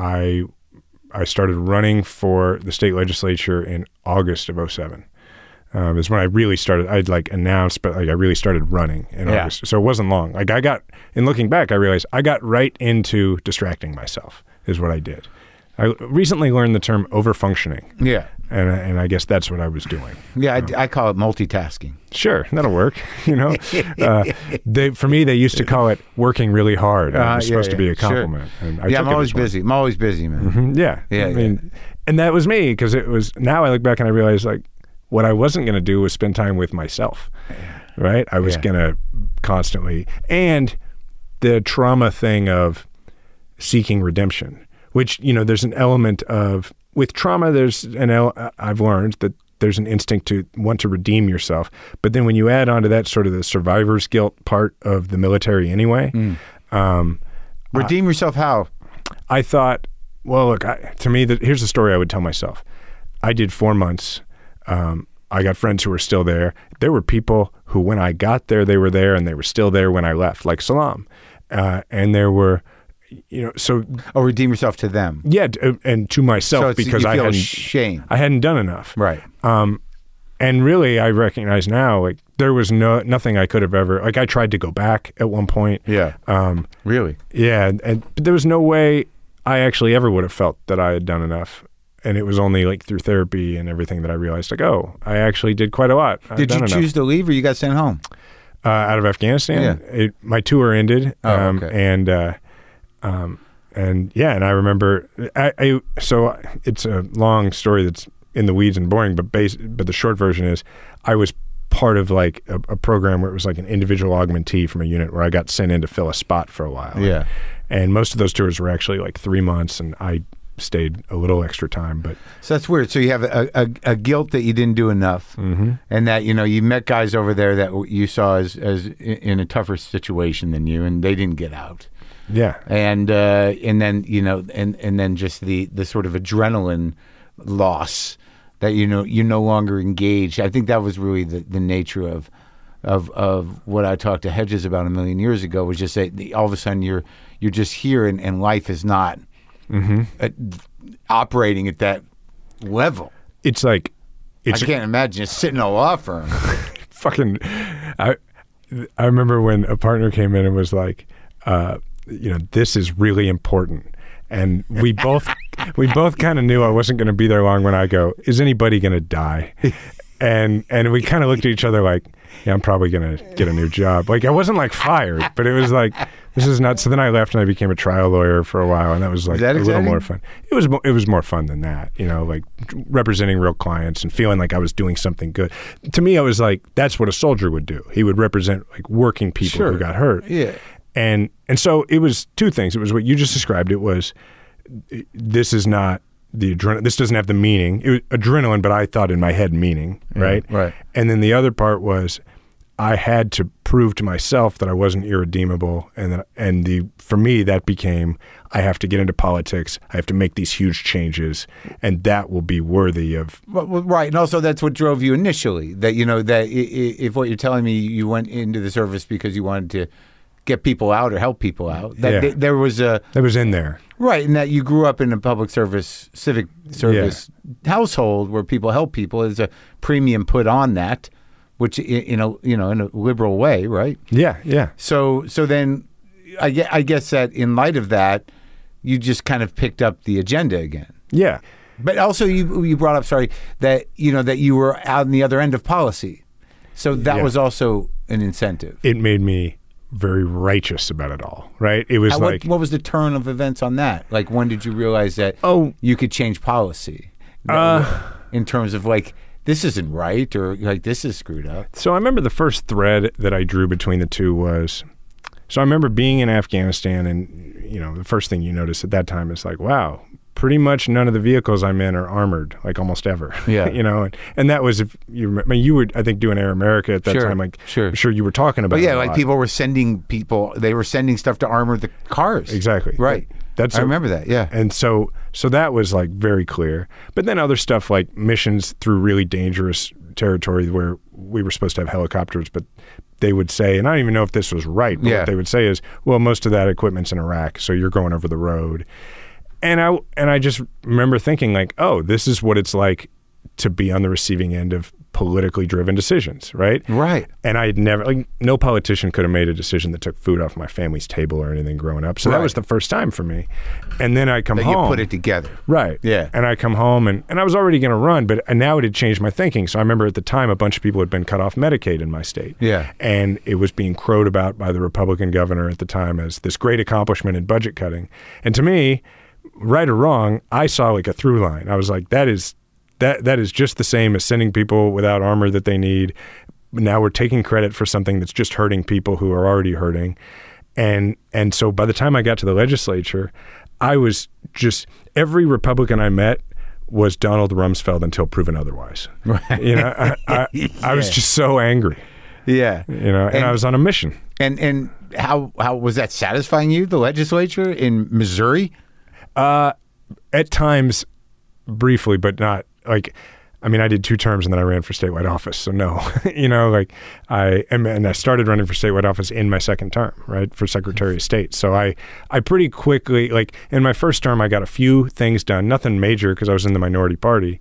I I started running for the state legislature in August of oh seven. Um, is when I really started. I'd like announced, but like I really started running in Yeah. August. So it wasn't long. Like I got, in looking back, I realized I got right into distracting myself. Is what I did. I recently learned the term overfunctioning, Yeah. and and I guess that's what I was doing. Yeah, I, I call it multitasking. Sure, that'll work. You know, uh, they for me they used to call it working really hard. And it Uh, was yeah, supposed to be yeah, a sure. compliment. And I yeah, took I'm it always as one. busy. I'm always busy, man. Mhm, Yeah, Yeah, I mean, and that was me because it was. Now I look back and I realize like what I wasn't going to do was spend time with myself. Right, I was Yeah. going to constantly, and the trauma thing of seeking redemption, which you know, there's an element of with trauma. There's an el- I've learned that there's an instinct to want to redeem yourself. But then when you add onto that sort of the survivor's guilt part of the military anyway, mm. um, redeem uh, yourself how? I thought, well, look, I, to me, the, here's the story I would tell myself. I did four months. Um, I got friends who were still there. There were people who, when I got there, they were there, and they were still there when I left, like Salam. Uh, and there were, you know, so oh, redeem yourself to them. Yeah, t- and to myself so because you I feel hadn't shame. I hadn't done enough. Right. Um, and really, I recognize now, like there was no nothing I could have ever. Like I tried to go back at one point. Yeah. Um, really. Yeah, and, and but there was no way I actually ever would have felt that I had done enough. And it was only like through therapy and everything that I realized, like, oh, I actually did quite a lot. I've did you done choose enough. to leave, or you got sent home? Uh, out of Afghanistan? Yeah. It, my tour ended. Oh, um, okay. And, uh, um, and yeah, and I remember, I, I so it's a long story that's in the weeds and boring, but base, but the short version is I was part of like a, a program where it was like an individual augmentee from a unit where I got sent in to fill a spot for a while. Yeah. And, and most of those tours were actually like three months, and I stayed a little extra time. But so that's weird. So you have a, a, a guilt that you didn't do enough, mm-hmm. and that, you know, you met guys over there that you saw as as in a tougher situation than you, and they didn't get out. Yeah. And uh, and then, you know, and and then just the the sort of adrenaline loss that, you know, you're no longer engaged. I think that was really the, the nature of of of what I talked to Hedges about a million years ago, was just that the, all of a sudden you're you're just here, and, and life is not mm-hmm. at, operating at that level. It's like it's I can't imagine just sitting in a law firm. Fucking, I I remember when a partner came in and was like, uh, you know, this is really important, and we both we both kind of knew I wasn't going to be there long when I go, is anybody going to die? And and we kind of looked at each other like, yeah, I'm probably going to get a new job. Like I wasn't like fired, but it was like, this is nuts. So then I left and I became a trial lawyer for a while, and that was like that a exciting? little more fun. It was mo- it was more fun than that, you know, like representing real clients and feeling like I was doing something good. To me, I was like, that's what a soldier would do. He would represent like working people sure. who got hurt. Yeah. And and so it was two things. It was what you just described. It was, this is not the adrenaline. This doesn't have the meaning. It was adrenaline, but I thought in my head meaning, right? Mm, right. And then the other part was, I had to prove to myself that I wasn't irredeemable, and that, and the for me that became, I have to get into politics. I have to make these huge changes, and that will be worthy of. Well, right, and also that's what drove you initially. That, you know, that if what you're telling me, you went into the service because you wanted to get people out or help people out. That yeah. th- there was a that was in there, right, and that you grew up in a public service, civic service yeah. household where people help people. There's a premium put on that, which in a you know in a liberal way, right? Yeah, yeah. So so then, I guess, I guess that in light of that, you just kind of picked up the agenda again. Yeah, but also you you brought up sorry that you know that you were out on the other end of policy, so that yeah. was also an incentive. It made me very righteous about it all, right? It was How, like, what, what was the turn of events on that? Like, when did you realize that oh, you could change policy uh, in terms of like, this isn't right, or like, this is screwed up? So I remember the first thread that I drew between the two was, so I remember being in Afghanistan, and, you know, the first thing you notice at that time is like, wow, pretty much none of the vehicles I'm in are armored, like almost ever. Yeah. You know, and, and that was, if you, I mean, you would, I think, doing Air America at that Sure, time, like, sure. I'm sure you were talking about But yeah, it a like lot. people were sending people, they were sending stuff to armor the cars. Exactly. Right. That's I a- remember that, yeah. And so, so that was like very clear. But then other stuff like missions through really dangerous territory where we were supposed to have helicopters, but they would say, and I don't even know if this was right, but Yeah. what they would say is, well, most of that equipment's in Iraq, so you're going over the road. And I and I just remember thinking like, oh, this is what it's like to be on the receiving end of politically driven decisions, right? Right. And I had never, like, no politician could have made a decision that took food off my family's table or anything growing up. So Right. that was the first time for me. And then I come That home. you put it together. Right. Yeah. And I come home, and, and I was already going to run, but now it had changed my thinking. So I remember at the time a bunch of people had been cut off Medicaid in my state. Yeah. And it was being crowed about by the Republican governor at the time as this great accomplishment in budget cutting. And to me, right or wrong, I saw like a through line. I was like, that is that that is just the same as sending people without armor that they need. Now we're taking credit for something that's just hurting people who are already hurting. And and so by the time I got to the legislature, I was just, every Republican I met was Donald Rumsfeld until proven otherwise. Right. You know, I, I, yeah. I was just so angry. Yeah. You know, and, and I was on a mission. And and how how was that satisfying you? The legislature in Missouri? Uh, at times, briefly, but not like. I mean, I did two terms and then I ran for statewide office. So no, you know, like I and, and I started running for statewide office in my second term, right, for Secretary of State. So I, I pretty quickly, like in my first term, I got a few things done, nothing major because I was in the minority party,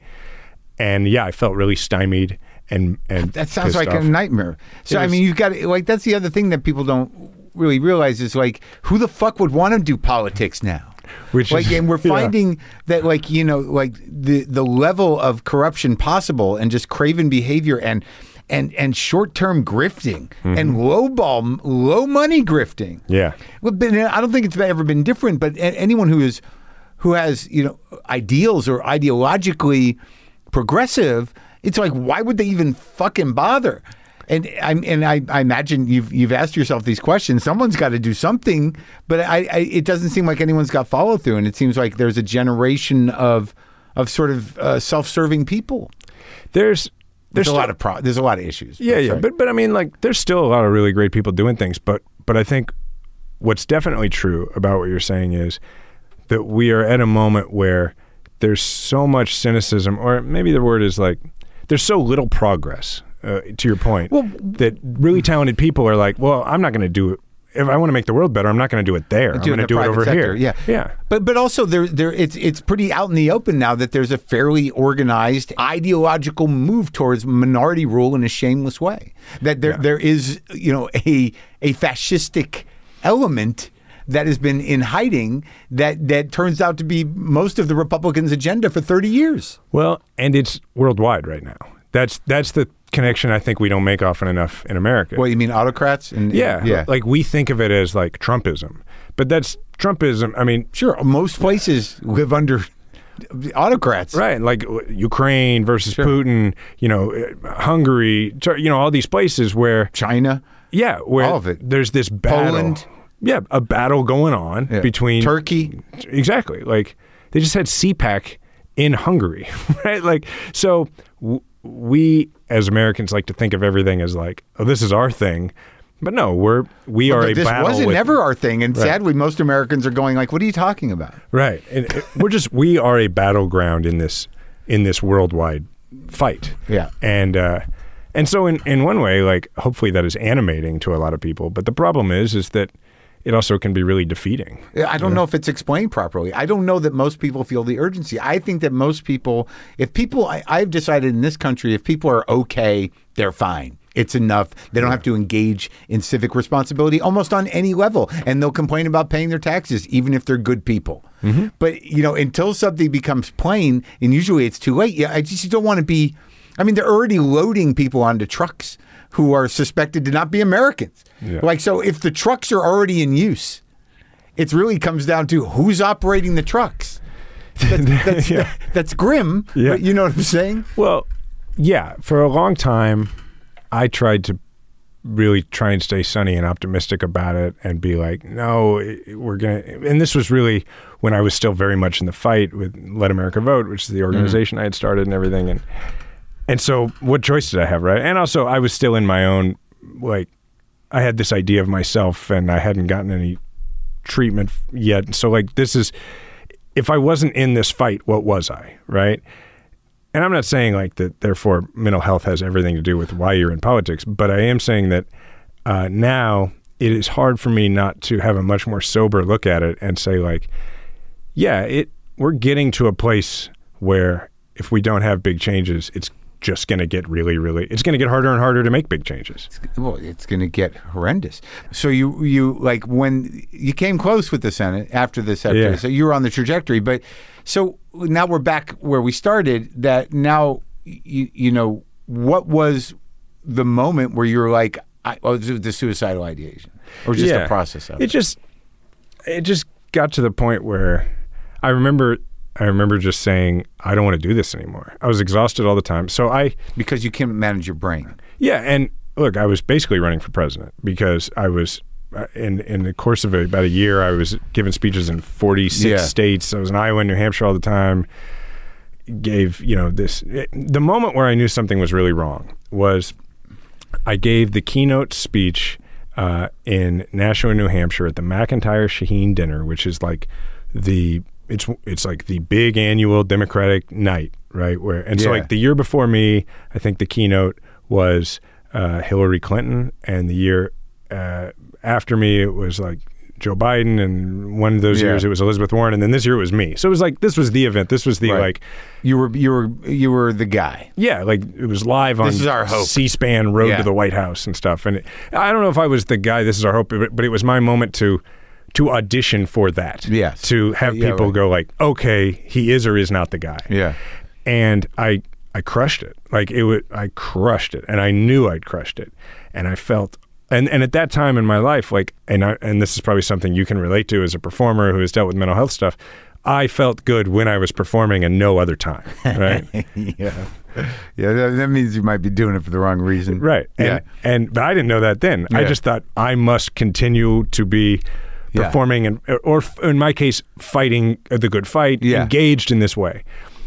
and yeah, I felt really stymied and and that sounds like off. a nightmare. So It I was, mean, you've got like that's the other thing that people don't really realize is like who the fuck would want to do politics now? Which like, is, and we're yeah. finding that, like, you know, like the the level of corruption possible and just craven behavior and and and short term grifting mm-hmm. and low ball, low money grifting. Yeah, well, but I don't think it's ever been different. But anyone who is who has you know ideals or ideologically progressive, it's like, why would they even fucking bother? And I and I, I imagine you've you've asked yourself these questions. Someone's got to do something, but I, I it doesn't seem like anyone's got follow through, and it seems like there's a generation of of sort of uh, self-serving people. There's there's there's a still, lot of pro- there's a lot of issues. Yeah, yeah, right. but but I mean, like, there's still a lot of really great people doing things. But but I think what's definitely true about what you're saying is that we are at a moment where there's so much cynicism, or maybe the word is like there's so little progress. Uh, to your point, well, that really talented people are like, well, I'm not going to do it. If I want to make the world better, I'm not going to do it there. I'm going to do it over sector, here. Yeah, yeah. But but also there there it's it's pretty out in the open now that there's a fairly organized ideological move towards minority rule in a shameless way. That there Yeah. there is you know a a fascistic element that has been in hiding that that turns out to be most of the Republicans' agenda for thirty years. Well, and it's worldwide right now. That's that's the connection I think we don't make often enough in America. What, you mean autocrats? And, yeah, yeah. Like we think of it as like Trumpism, but that's Trumpism. I mean, sure, most places live under autocrats, right? Like Ukraine versus Sure. Putin. You know, Hungary. You know, all these places where China. Yeah, where all of it. There's this battle. Poland. Yeah, a battle going on Yeah. between Turkey. Exactly. Like they just had C PAC in Hungary, right? Like so. W- we as Americans like to think of everything as like, oh, this is our thing, but no, we're we well, are a this battle. wasn't with, never our thing, and Right. sadly, most Americans are going like, "What are you talking about?" Right, and it, we're just we are a battleground in this in this worldwide fight. Yeah, and uh, and so in in one way, like hopefully that is animating to a lot of people. But the problem is, is that it also can be really defeating. I don't know if it's explained properly. I don't know that most people feel the urgency. I think that most people, if people, I, I've decided in this country, if people are okay, they're fine. It's enough. They don't have to engage in civic responsibility almost on any level. And they'll complain about paying their taxes, even if they're good people. Mm-hmm. But, you know, until something becomes plain, and usually it's too late, yeah, I just don't want to be, I mean, they're already loading people onto trucks who are suspected to not be Americans. Yeah. Like, so if the trucks are already in use, it really comes down to who's operating the trucks. That's, that's, yeah. that, that's grim, Yeah. but you know what I'm saying? Well, yeah, for a long time, I tried to really try and stay sunny and optimistic about it and be like, no, we're going to, and this was really when I was still very much in the fight with Let America Vote, which is the organization mm-hmm. I had started and everything. And, and so what choice did I have, right? And also I was still in my own, like, I had this idea of myself and I hadn't gotten any treatment yet. So like, this is, if I wasn't in this fight, what was I, right? And I'm not saying like that, therefore mental health has everything to do with why you're in politics, but I am saying that uh, now it is hard for me not to have a much more sober look at it and say like, yeah, it we're getting to a place where if we don't have big changes, it's just going to get really, really, it's going to get harder and harder to make big changes. Well, it's going to get horrendous. So you, you like when you came close with the Senate after the secretary, Yeah. so you were on the trajectory, but so now we're back where we started that now, you, you know, what was the moment where you're like, I, oh, the suicidal ideation or just Yeah. a process of it? it? just, it just got to the point where I remember I remember just saying, I don't want to do this anymore. I was exhausted all the time. So I... Because you can't manage your brain. Yeah. And look, I was basically running for president because I was, uh, in in the course of a, about a year, I was giving speeches in forty-six Yeah. states. I was in Iowa and New Hampshire all the time. gave, you know, this, it, the moment where I knew something was really wrong was I gave the keynote speech uh, in Nashua, New Hampshire at the McIntyre Shaheen dinner, which is like the, it's it's like the big annual Democratic night, right? Where And so Yeah. like the year before me, I think the keynote was uh, Hillary Clinton, and the year uh, after me, it was like Joe Biden, and one of those Yeah. years it was Elizabeth Warren, and then this year it was me. So it was like, this was the event. This was the Right. like, You were you were you were the guy. yeah, like it was live on This is our hope. C-SPAN Road Yeah. to the White House and stuff. And it, I don't know if I was the guy, this is our hope, but, but it was my moment to to audition for that. Yes. To have Yeah, people right. go like, okay, he is or is not the guy. Yeah. And I I crushed it. Like it would, I crushed it, and I knew I'd crushed it, and I felt. And and at that time in my life, like, and I, and this is probably something you can relate to as a performer who has dealt with mental health stuff, I felt good when I was performing and no other time, right? yeah. Yeah, that, that means you might be doing it for the wrong reason. Right. And, Yeah. and but I didn't know that then. I Yeah. just thought I must continue to be Yeah. performing and, or f- in my case, fighting the good fight, Yeah. engaged in this way.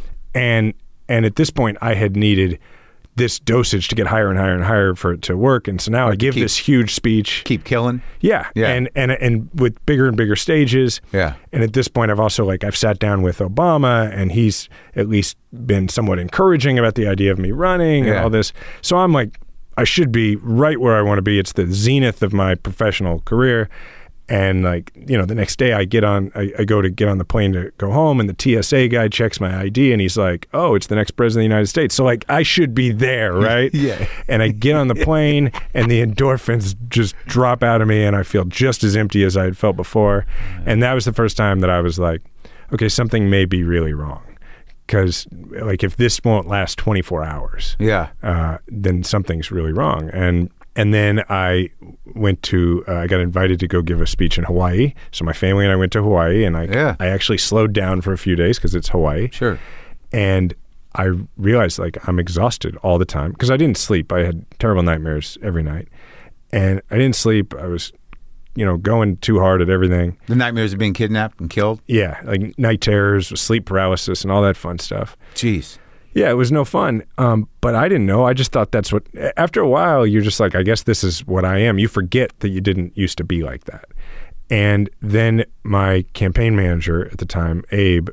And and at this point, I had needed this dosage to get higher and higher and higher for it to work. And so now I give keep- this huge speech. Keep killing. Yeah. Yeah. And, and and with bigger and bigger stages. Yeah. And at this point, I've also like, I've sat down with Obama, and he's at least been somewhat encouraging about the idea of me running and Yeah. all this. So I'm like, I should be right where I want to be. It's the zenith of my professional career. And like, you know, the next day I get on, I, I go to get on the plane to go home, and the T S A guy checks my I D, and he's like, oh, it's the next president of the United States. So like, I should be there, right? Yeah. And I get on the plane, and the endorphins just drop out of me, and I feel just as empty as I had felt before. And that was the first time that I was like, okay, something may be really wrong. Because like, if this won't last twenty-four hours, Yeah. uh, then something's really wrong. And and then I went to, uh, I got invited to go give a speech in Hawaii. So my family and I went to Hawaii, and I Yeah. I actually slowed down for a few days because it's Hawaii. Sure. And I realized like I'm exhausted all the time because I didn't sleep. I had terrible nightmares every night, and I didn't sleep. I was, you know, going too hard at everything. The nightmares of being kidnapped and killed. Yeah, like night terrors, sleep paralysis, and all that fun stuff. Jeez. Yeah, it was no fun. Um, but I didn't know. I just thought that's what, after a while, you're just like, I guess this is what I am. You forget that you didn't used to be like that. And then my campaign manager at the time, Abe,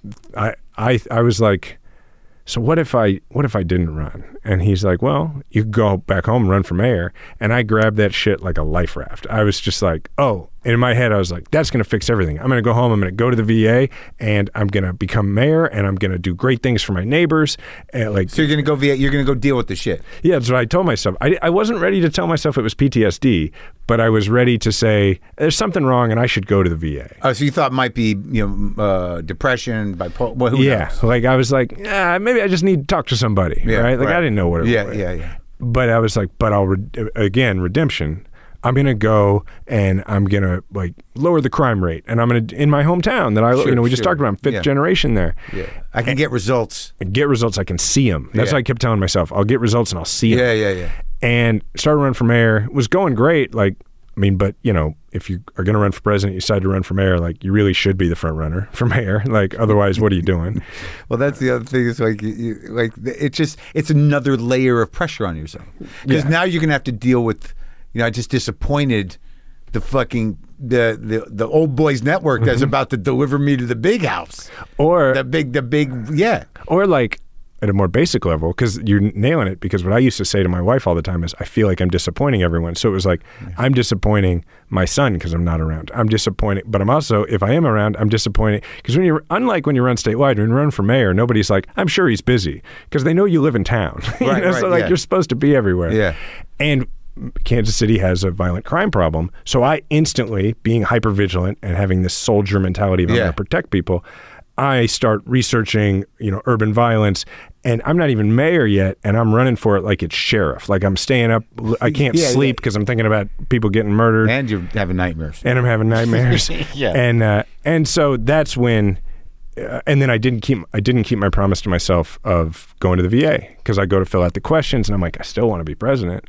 I, I, I was like, so what if I, what if I didn't run? And he's like, well, you could go back home and run for mayor. And I grabbed that shit like a life raft. I was just like, oh, and in my head, I was like, that's going to fix everything. I'm going to go home. I'm going to go to the V A, and I'm going to become mayor, and I'm going to do great things for my neighbors. And like, So you're gonna go via. You're gonna go deal with the shit. yeah, that's what I told myself. I, I wasn't ready to tell myself it was P T S D, but I was ready to say there's something wrong and I should go to the V A. Oh, so you thought it might be you know uh, depression, bipolar. Well, who Yeah, knows? like I was like, yeah, maybe I just need to talk to somebody, Yeah, right? Like right. I didn't know what it Yeah, was. yeah, yeah. But I was like, but I'll re- again redemption. I'm gonna go and I'm gonna like lower the crime rate, and I'm gonna in my hometown that I Sure, you know we just sure. talked about. I'm fifth Yeah. generation there. Yeah. I can get results. And get results. I can see them. That's Yeah. what I kept telling myself. I'll get results and I'll see them. Yeah, yeah, yeah. And started running for mayor. It was going great. Like, I mean, but you know, if you are going to run for president, you decide to run for mayor, like you really should be the front runner for mayor. Like, otherwise, what are you doing? Well, that's the other thing. Is like, you, you- like it's just it's another layer of pressure on yourself because Yeah. now you're gonna have to deal with, you know, I just disappointed the fucking the the, the old boys network that's about to deliver me to the big house, Or, the big the big yeah. or like at a more basic level, because you're nailing it. Because what I used to say to my wife all the time is, I feel like I'm disappointing everyone. So it was like, I'm disappointing my son because I'm not around. I'm disappointing, but I'm also, if I am around, I'm disappointing because when you're, unlike when you run statewide, when you run for mayor, nobody's like, I'm sure he's busy because they know you live in town. You Right, know? right, So like yeah. you're supposed to be everywhere. Yeah. And Kansas City has a violent crime problem. So I instantly, being hyper vigilant and having this soldier mentality of I'm Yeah. going to protect people, I start researching, you know, urban violence, and I'm not even mayor yet, and I'm running for it like it's sheriff. Like I'm staying up, I can't Yeah, sleep yeah. because I'm thinking about people getting murdered, And you're having nightmares. and I'm having nightmares. Yeah. And uh, and so that's when, uh, and then I didn't keep I didn't keep my promise to myself of going to the V A because I go to fill out the questions, and I'm like, I still want to be president,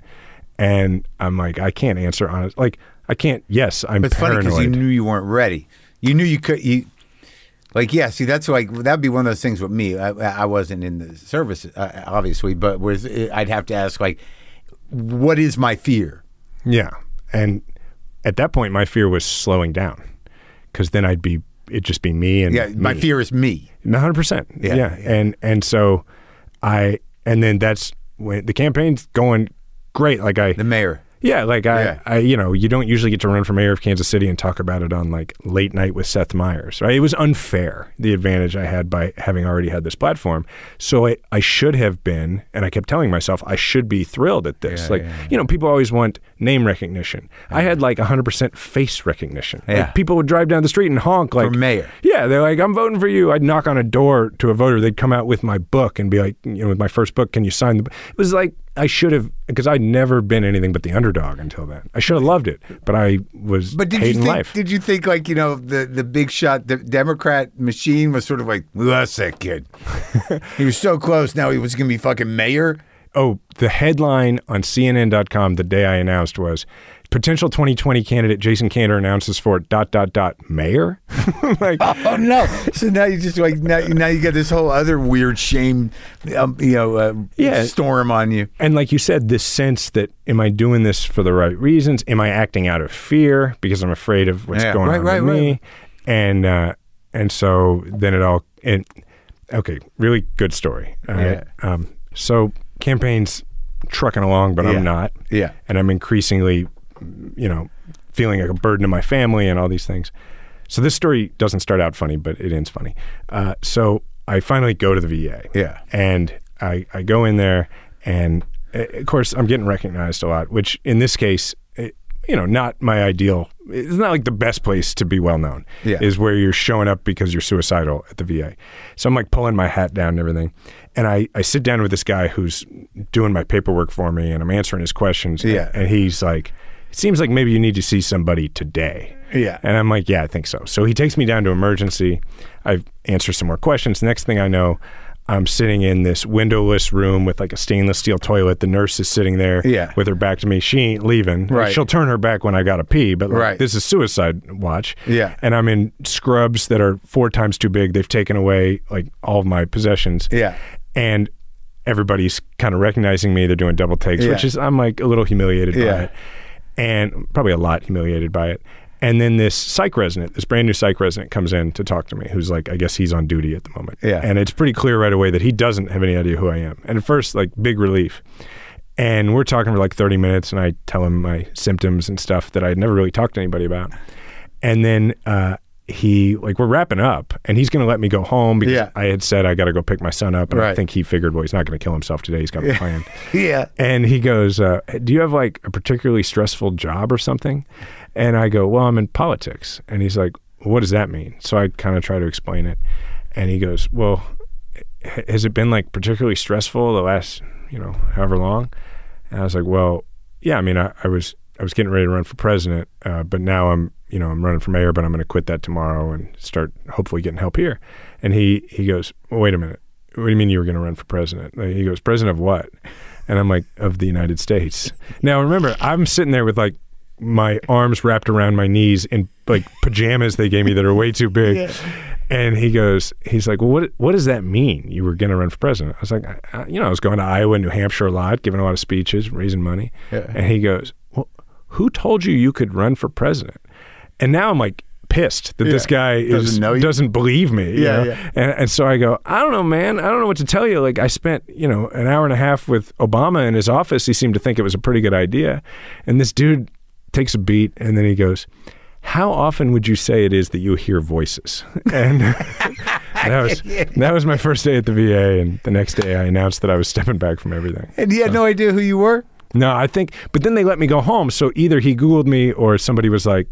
and I'm like, I can't answer honest, like I can't. Yes, I'm But it's funny paranoid. because you knew you weren't ready. You knew you could. You Like, yeah, see, that's like, that'd be one of those things with me. I, I wasn't in the service, uh, obviously, but was I'd have to ask, like, what is my fear? Yeah. And at that point, my fear was slowing down because then I'd be, it'd just be me and Yeah, my me. fear is me. one hundred percent. Yeah, Yeah. yeah. And, and so I, and then that's when the campaign's going great. Like I, The mayor. yeah, like I, Yeah. I, you know, you don't usually get to run for mayor of Kansas City and talk about it on like late night with Seth Meyers, right? It was unfair, the advantage I had by having already had this platform. So I, I should have been, and I kept telling myself, I should be thrilled at this. Yeah, like, yeah, yeah. you know, people always want name recognition. I had like one hundred percent face recognition. Yeah. Like, people would drive down the street and honk like, For mayor. yeah, they're like, I'm voting for you. I'd knock on a door to a voter. They'd come out with my book and be like, you know, with my first book, can you sign the book? It was like, I should have, because I'd never been anything but the underdog until then. I should have loved it, but I was But did you hating think? life. Did you think like you know the the big shot, the Democrat machine was sort of like, well, that's that kid. He was so close. Now he was going to be fucking mayor. Oh, the headline on C N N dot com the day I announced was, potential twenty twenty candidate Jason Kander announces for dot, dot, dot, mayor? Like, Oh no! So now you just like now, now you got this whole other weird shame, um, you know, uh, Yeah. storm on you. and like you said, this sense that, am I doing this for the right reasons? Am I acting out of fear because I'm afraid of what's Yeah, going right, on right, with right. me? And, uh, and so then it all, and okay, really good story. All right. Um, so campaign's trucking along, but Yeah. I'm not. Yeah. And I'm increasingly, you know, feeling like a burden to my family and all these things. So this story doesn't start out funny, but it ends funny. Uh, so I finally go to the V A. Yeah. And I, I go in there, and uh, of course I'm getting recognized a lot, which in this case, it, you know, not my ideal. It's not like the best place to be well known. Yeah. Is where you're showing up because you're suicidal at the V A. So I'm like pulling my hat down and everything. And I, I sit down with this guy who's doing my paperwork for me, and I'm answering his questions. Yeah. And he's like, it seems like maybe you need to see somebody today. Yeah. And I'm like, yeah, I think so. So he takes me down to emergency. I answer some more questions. Next thing I know, I'm sitting in this windowless room with like a stainless steel toilet. The nurse is sitting there Yeah. with her back to me. She ain't leaving. Right. She'll turn her back when I got to pee, but like, Right. this is suicide watch. Yeah. And I'm in scrubs that are four times too big. They've taken away like all of my possessions. Yeah. And everybody's kind of recognizing me. They're doing double takes, Yeah. which is, I'm like a little humiliated Yeah. by it. And probably a lot humiliated by it. And then this psych resident, this brand new psych resident comes in to talk to me, who's like, I guess he's on duty at the moment. Yeah. And it's pretty clear right away that he doesn't have any idea who I am. And at first, like, big relief. And we're talking for like thirty minutes, and I tell him my symptoms and stuff that I'd never really talked to anybody about. And then uh, he, like, we're wrapping up, and he's going to let me go home because Yeah. I had said I got to go pick my son up. And I Right. think he figured, well, he's not going to kill himself today. He's got a plan. Yeah. And he goes, uh, do you have like a particularly stressful job or something? And I go, well, I'm in politics. And he's like, what does that mean? So I kind of try to explain it. And he goes, well, h- has it been like particularly stressful the last, you know, however long? And I was like, well, yeah, I mean, I, I was I was getting ready to run for president, uh, but now I'm, you know, I'm running for mayor, but I'm going to quit that tomorrow and start hopefully getting help here. And he, he goes, well, wait a minute. What do you mean you were going to run for president? He goes, president of what? And I'm like, of the United States. Now, remember, I'm sitting there with like my arms wrapped around my knees in like pajamas they gave me that are way too big. Yeah. And he goes, he's like, well, what what does that mean? You were going to run for president? I was like, I, you know, I was going to Iowa and New Hampshire a lot, giving a lot of speeches, raising money. Yeah. And he goes, well, who told you you could run for president? And now I'm like pissed that this Yeah. guy is, Doesn't know you? doesn't believe me. you Yeah, know? yeah. And, and so I go, I don't know, man. I don't know what to tell you. Like, I spent, you know, an hour and a half with Obama in his office. He seemed to think it was a pretty good idea. And this dude takes a beat, and then he goes, how often would you say it is that you hear voices? And that was that was my first day at the V A, and the next day I announced that I was stepping back from everything. And he had no idea who you were? No, I think, but then they let me go home. So either he Googled me or somebody was like,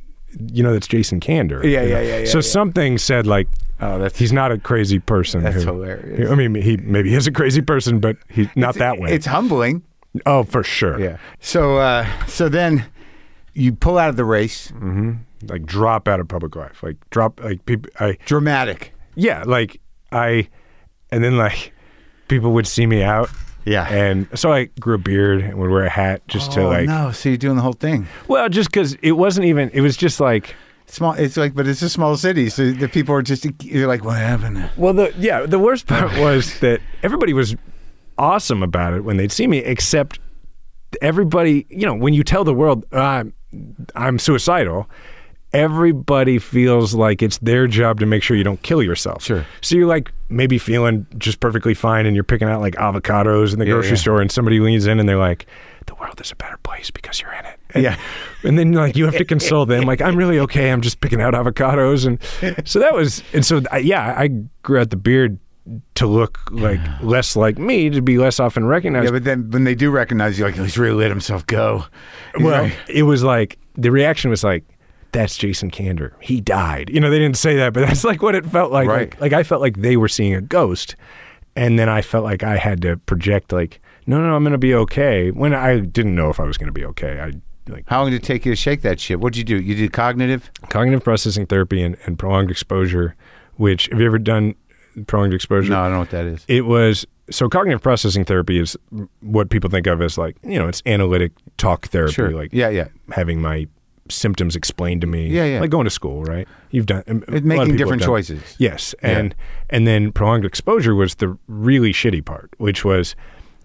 you know, that's Jason Kander. Yeah, you know? yeah, yeah, yeah, So yeah. something said like, Oh, that's he's not a crazy person. That's who- hilarious. I mean, he maybe he is a crazy person, but he's not that way. It's humbling. Oh, for sure. Yeah. So uh, so then you pull out of the race. Mm-hmm. Like drop out of public life. Like drop, like people, I, Dramatic. yeah, like I, and then like people would see me out. Yeah. And so I grew a beard and would wear a hat just to oh, like, no. So you're doing the whole thing. well, just because it wasn't even, it was just like, Small. It's like, but it's a small city, so the people are just. You're like, what happened? Well, the yeah, the worst part was that everybody was awesome about it when they'd see me, except everybody. You know, when you tell the world uh, I'm, I'm suicidal, everybody feels like it's their job to make sure you don't kill yourself. Sure. So you're like maybe feeling just perfectly fine, and you're picking out like avocados in the Yeah, grocery yeah. store, and somebody leans in and they're like, "The world is a better place because you're in it." And, Yeah. and then like you have to console them. Like, I'm really okay. I'm just picking out avocados, and so that was. And so I, yeah, I grew out the beard to look like less like me, to be less often recognized. Yeah, but then when they do recognize you, like he's really let himself go. He's Well, like- it was like the reaction was like, "That's Jason Kander. He died." You know, they didn't say that, but that's like what it felt like. Right. Like, like I felt like they were seeing a ghost, and then I felt like I had to project like, "No, no, no, I'm going to be okay." When I didn't know if I was going to be okay. I like how long did it take you to shake that shit? What'd you do? You did cognitive? cognitive processing therapy and, and prolonged exposure. Which, have you ever done prolonged exposure? No, I don't know what that is. It was so cognitive processing therapy is what people think of as like, you know, it's analytic talk therapy, Sure. like yeah, yeah. having my symptoms explained to me. Yeah, yeah. Like going to school, right? You've done a lot of Making people different have done- choices. Yes, and and then prolonged exposure was the really shitty part, which was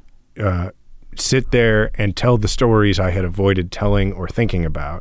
uh, sit there and tell the stories I had avoided telling or thinking about.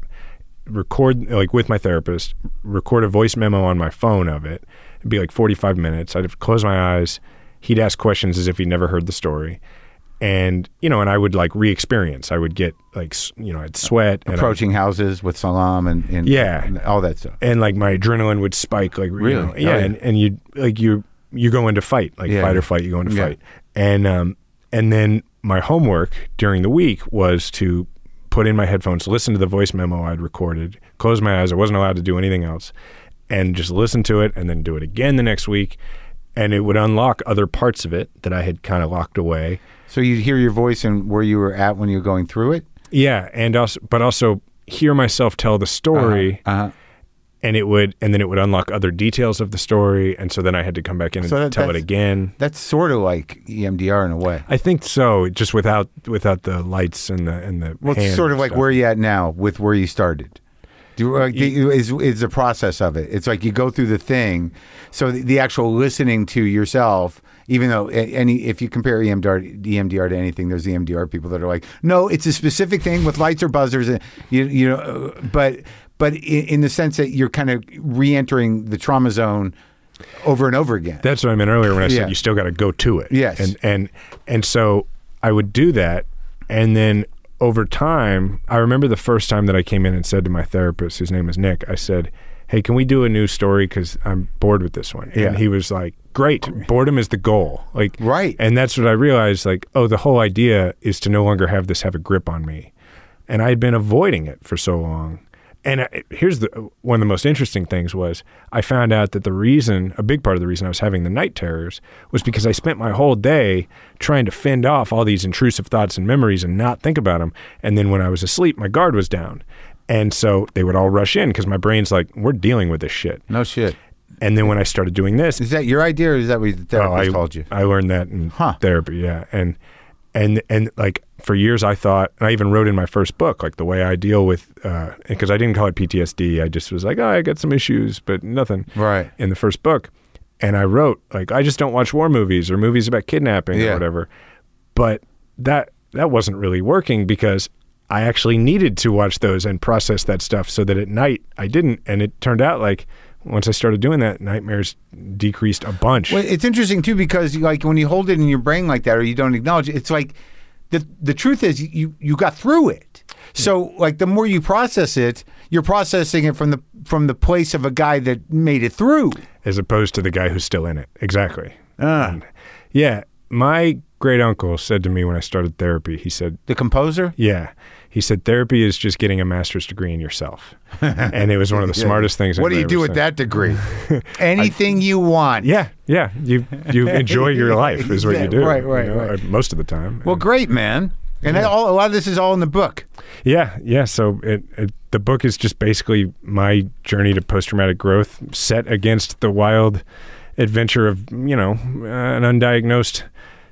Record like with my therapist. Record a voice memo on my phone of it. It'd be like forty-five minutes. I'd have to close my eyes. He'd ask questions as if he'd never heard the story. And, you know, and I would like re-experience. I would get like, s- you know, I'd sweat. And I'd- Approaching houses with salam and, and Yeah. and all that stuff. and like my adrenaline would spike, like you Really? know, Oh, yeah, yeah. and, and you like you you go into fight, like Yeah. fight or flight, you go into Yeah. fight, and um and then my homework during the week was to put in my headphones, listen to the voice memo I'd recorded, close my eyes. I wasn't allowed to do anything else, and just listen to it, and then do it again the next week, and it would unlock other parts of it that I had kind of locked away. So you'd hear your voice and where you were at when you were going through it? Yeah, and also, but also hear myself tell the story. Uh-huh. And it would, and then it would unlock other details of the story, and so then I had to come back in and So that- tell it that's- again. That's sort of like E M D R in a way. I think so, just without without the lights and the and the. Well, it's hand sort of like stuff. where you at now with where you started. Do, uh, the- is is the process of it? It's like you go through the thing. So the, the actual listening to yourself, even though a- any if you compare E M D R, E M D R to anything, there's E M D R people that are like, no, it's a specific thing with lights or buzzers. And you you know, uh, but but in, in the sense that you're kind of re-entering the trauma zone over and over again. That's what I meant earlier when I said Yeah. you still got to go to it. Yes. and and and so I would do that, and then over time, I remember the first time that I came in and said to my therapist, whose name is Nick, I said, "Hey, can we do a new story? Because I'm bored with this one." Yeah. And he was like, "Great, boredom is the goal." Like, Right. And that's what I realized. Like, oh, the whole idea is to no longer have this have a grip on me, and I had been avoiding it for so long. And I, here's the one of the most interesting things was I found out that the reason, a big part of the reason I was having the night terrors was because I spent my whole day trying to fend off all these intrusive thoughts and memories and not think about them. And then when I was asleep, my guard was down. And so they would all rush in because my brain's like, we're dealing with this shit. No shit. And then when I started doing this, Is that your idea, or is that what the oh, therapist I, told you? I learned that in Huh. therapy, yeah. And and and like for years I thought, and I even wrote in my first book, like the way I deal with, because I didn't call it P T S D. I just was like, oh, I got some issues, but nothing. Right. In the first book. And I wrote, like, I just don't watch war movies or movies about kidnapping Yeah. or whatever. But that that wasn't really working because I actually needed to watch those and process that stuff so that at night I didn't. And it turned out like once I started doing that, nightmares decreased a bunch. Well, it's interesting too because like when you hold it in your brain like that, or you don't acknowledge it, it's like the the truth is you you got through it. So like the more you process it, you're processing it from the from the place of a guy that made it through. As opposed to the guy who's still in it. Exactly. Ah. And, yeah. My great uncle said to me when I started therapy, he said, The composer? yeah, he said, therapy is just getting a master's degree in yourself. And it was one of the Yeah. smartest things. What do I've you ever do with said. that degree? Anything you want. Yeah. Yeah. You, you enjoy your life is what you do. Right, right, you know, right. Most of the time. Well, great, man. And that all, a lot of this is all in the book. Yeah, yeah. So it, it, the book is just basically my journey to post-traumatic growth set against the wild adventure of, you know, uh, an undiagnosed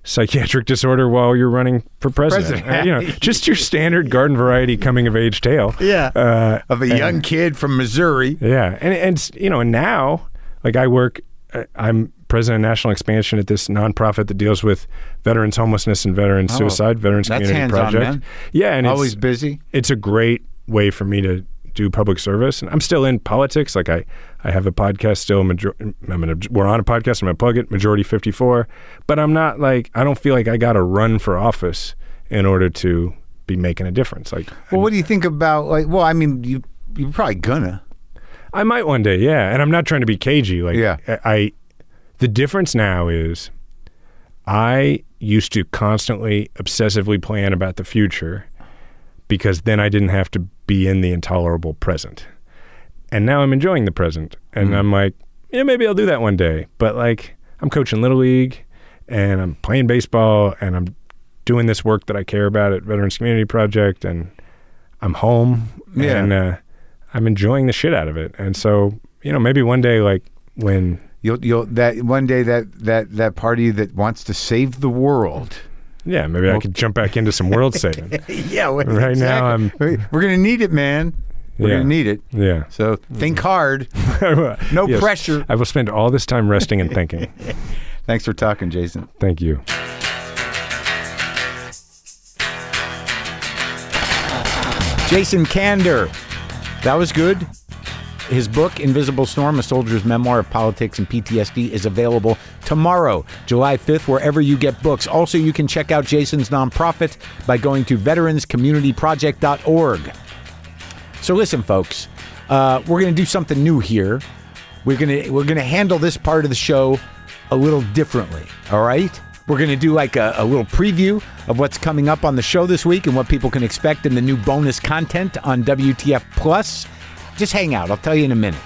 psychiatric disorder while you're running for president. President. Uh, you know, just your standard garden variety coming of age tale. Yeah. Uh, of a and- young kid from Missouri. Yeah, and and you know, and now, like I work, uh, I'm president of national expansion at this nonprofit that deals with veterans homelessness and veterans Oh, suicide, Veterans that's Community hands-on, Project. man. Yeah, and Always it's, busy. it's a great way for me to do public service, and I'm still in politics. Like I, I have a podcast still. Major- I'm gonna, we're on a podcast. I'm gonna plug it. Majority fifty-four, but I'm not like I don't feel like I got to run for office in order to be making a difference. Like, Well, what do you think about, like, well, I mean, you, you're probably gonna. I might one day, yeah. And I'm not trying to be cagey. Like, Yeah. I, I the difference now is I used to constantly obsessively plan about the future because then I didn't have to be in the intolerable present. And now I'm enjoying the present. And Mm. I'm like, yeah, maybe I'll do that one day. But like, I'm coaching Little League and I'm playing baseball and I'm doing this work that I care about at Veterans Community Project, and I'm home Yeah. and uh, I'm enjoying the shit out of it. And so, you know, maybe one day, like when You'll, you'll, that one day that, that, that party that wants to save the world. Yeah, maybe I could jump back into some world saving. Yeah, well, Right now I'm- We- We're going to need it, man. We're Yeah. going to need it. Yeah. So think hard. No Yes. pressure. I will spend all this time resting and thinking. Thanks for talking, Jason. Thank you. Jason Kander. That was good. His book, Invisible Storm, A Soldier's Memoir of Politics and P T S D, is available tomorrow, July fifth, wherever you get books. Also, you can check out Jason's nonprofit by going to veterans community project dot org. So listen, folks, uh, we're going to do something new here. We're going to we're going to handle this part of the show a little differently, all right? We're going to do like a, a little preview of what's coming up on the show this week and what people can expect in the new bonus content on W T F Plus. Just hang out. I'll tell you in a minute.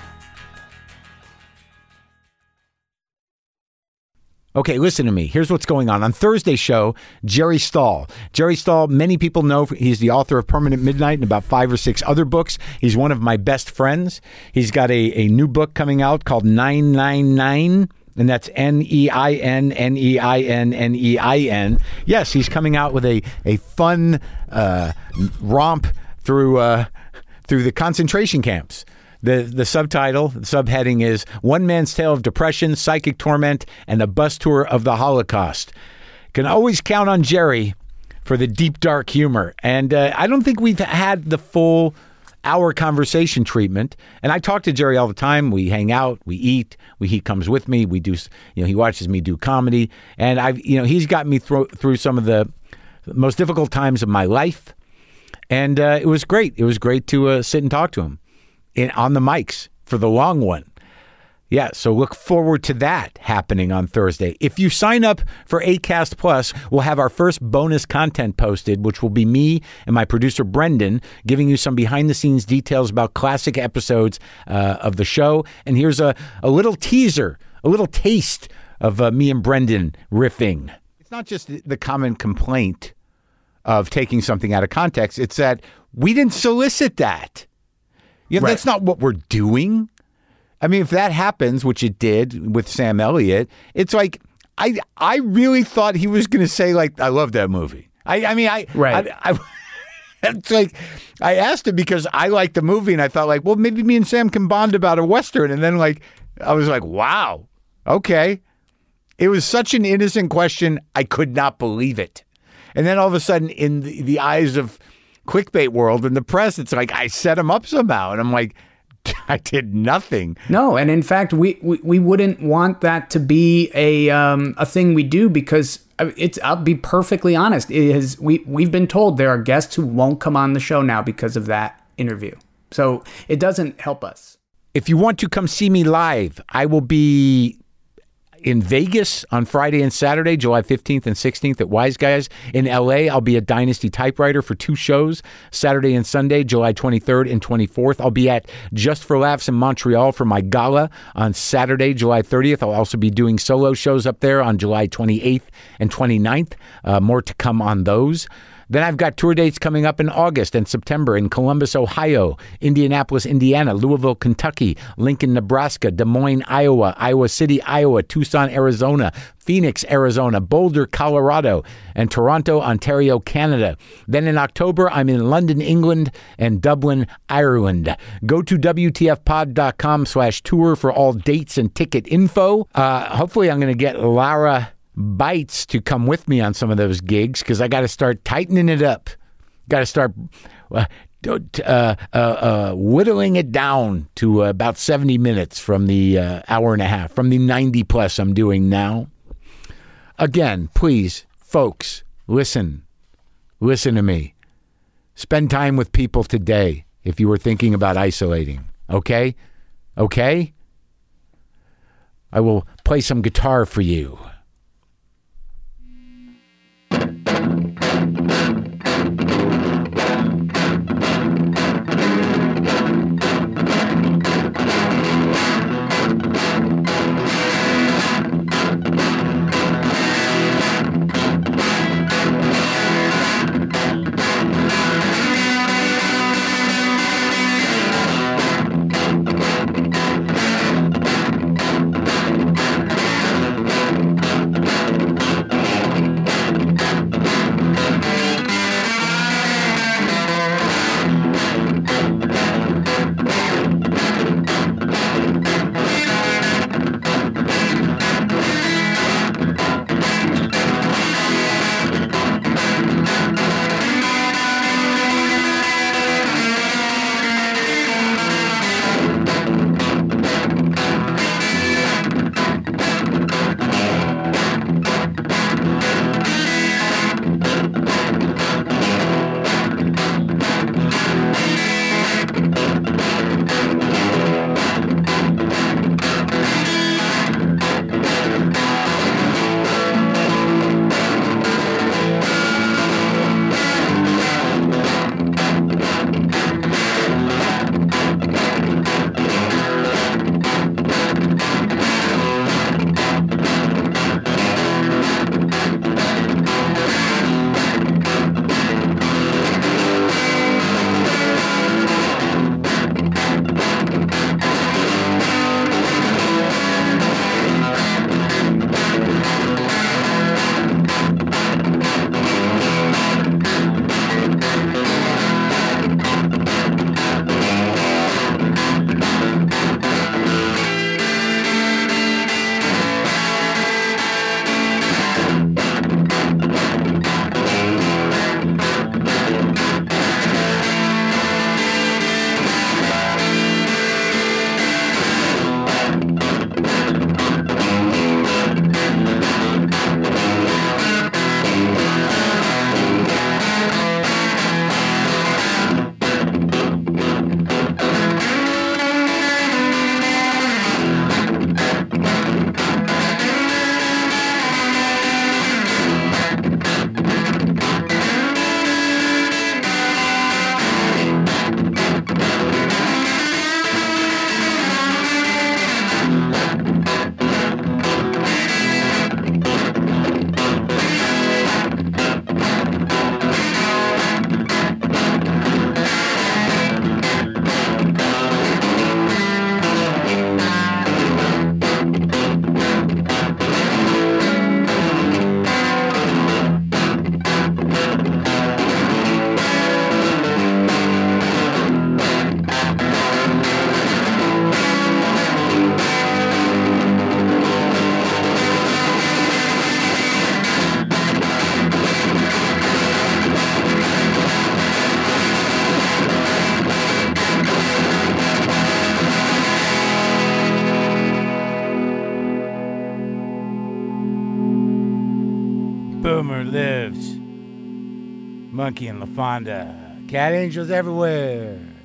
Okay, listen to me. Here's what's going on. On Thursday's show, Jerry Stahl. Jerry Stahl, many people know he's the author of Permanent Midnight and about five or six other books. He's one of my best friends. He's got a, a new book coming out called nine nine nine, and that's N E I N, N E I N, N E I N. Yes, he's coming out with a, a fun uh, romp through... Uh, through the concentration camps. The the subtitle, the subheading is One Man's Tale of Depression, Psychic Torment, and a Bus Tour of the Holocaust. Can always count on Jerry for the deep, dark humor. And uh, I don't think we've had the full hour conversation treatment. And I talk to Jerry all the time. We hang out, we eat, we, he comes with me. We do, you know, he watches me do comedy. And I've, you know, he's got me through, through some of the most difficult times of my life. And uh, it was great. It was great to uh, sit and talk to him in, on the mics for the long one. Yeah, so look forward to that happening on Thursday. If you sign up for Acast Plus, we'll have our first bonus content posted, which will be me and my producer Brendan giving you some behind-the-scenes details about classic episodes uh, of the show. And here's a, a little teaser, a little taste of uh, me and Brendan riffing. It's not just the common complaint of taking something out of context. It's that we didn't solicit that. You know, Right. That's not what we're doing. I mean, if that happens, which it did with Sam Elliott, it's like, I I really thought he was going to say, like, I love that movie. I, I mean, I, Right. I, I it's like, I asked him because I liked the movie and I thought like, well, maybe me and Sam can bond about a Western. And then like, I was like, wow, okay. It was such an innocent question. I could not believe it. And then all of a sudden, in the, the eyes of clickbait world and the press, it's like I set him up somehow, and I'm like, I did nothing. No, and in fact, we, we, we wouldn't want that to be a um, a thing we do because it's. I'll be perfectly honest. It is we we've been told there are guests who won't come on the show now because of that interview. So it doesn't help us. If you want to come see me live, I will be in Vegas on Friday and Saturday, July fifteenth and sixteenth at Wise Guys. In L A, I'll be at Dynasty Typewriter for two shows, Saturday and Sunday, July twenty-third and twenty-fourth. I'll be at Just for Laughs in Montreal for my gala on Saturday, July thirtieth. I'll also be doing solo shows up there on July twenty-eighth and twenty-ninth. Uh, more to come on those. Then I've got tour dates coming up in August and September in Columbus, Ohio, Indianapolis, Indiana, Louisville, Kentucky, Lincoln, Nebraska, Des Moines, Iowa, Iowa City, Iowa, Tucson, Arizona, Phoenix, Arizona, Boulder, Colorado, and Toronto, Ontario, Canada. Then in October, I'm in London, England, and Dublin, Ireland. Go to W T F pod dot com slash tour for all dates and ticket info. Uh, hopefully I'm going to get Lara Bites to come with me on some of those gigs because I got to start tightening it up. Got to start uh, uh, uh, uh, whittling it down to uh, about seventy minutes from the uh, hour and a half, from the ninety plus I'm doing now. Again, please, folks, listen. Listen to me. Spend time with people today if you were thinking about isolating. Okay? Okay? I will play some guitar for you. Boomer lives. Monkey and LaFonda. Cat angels everywhere.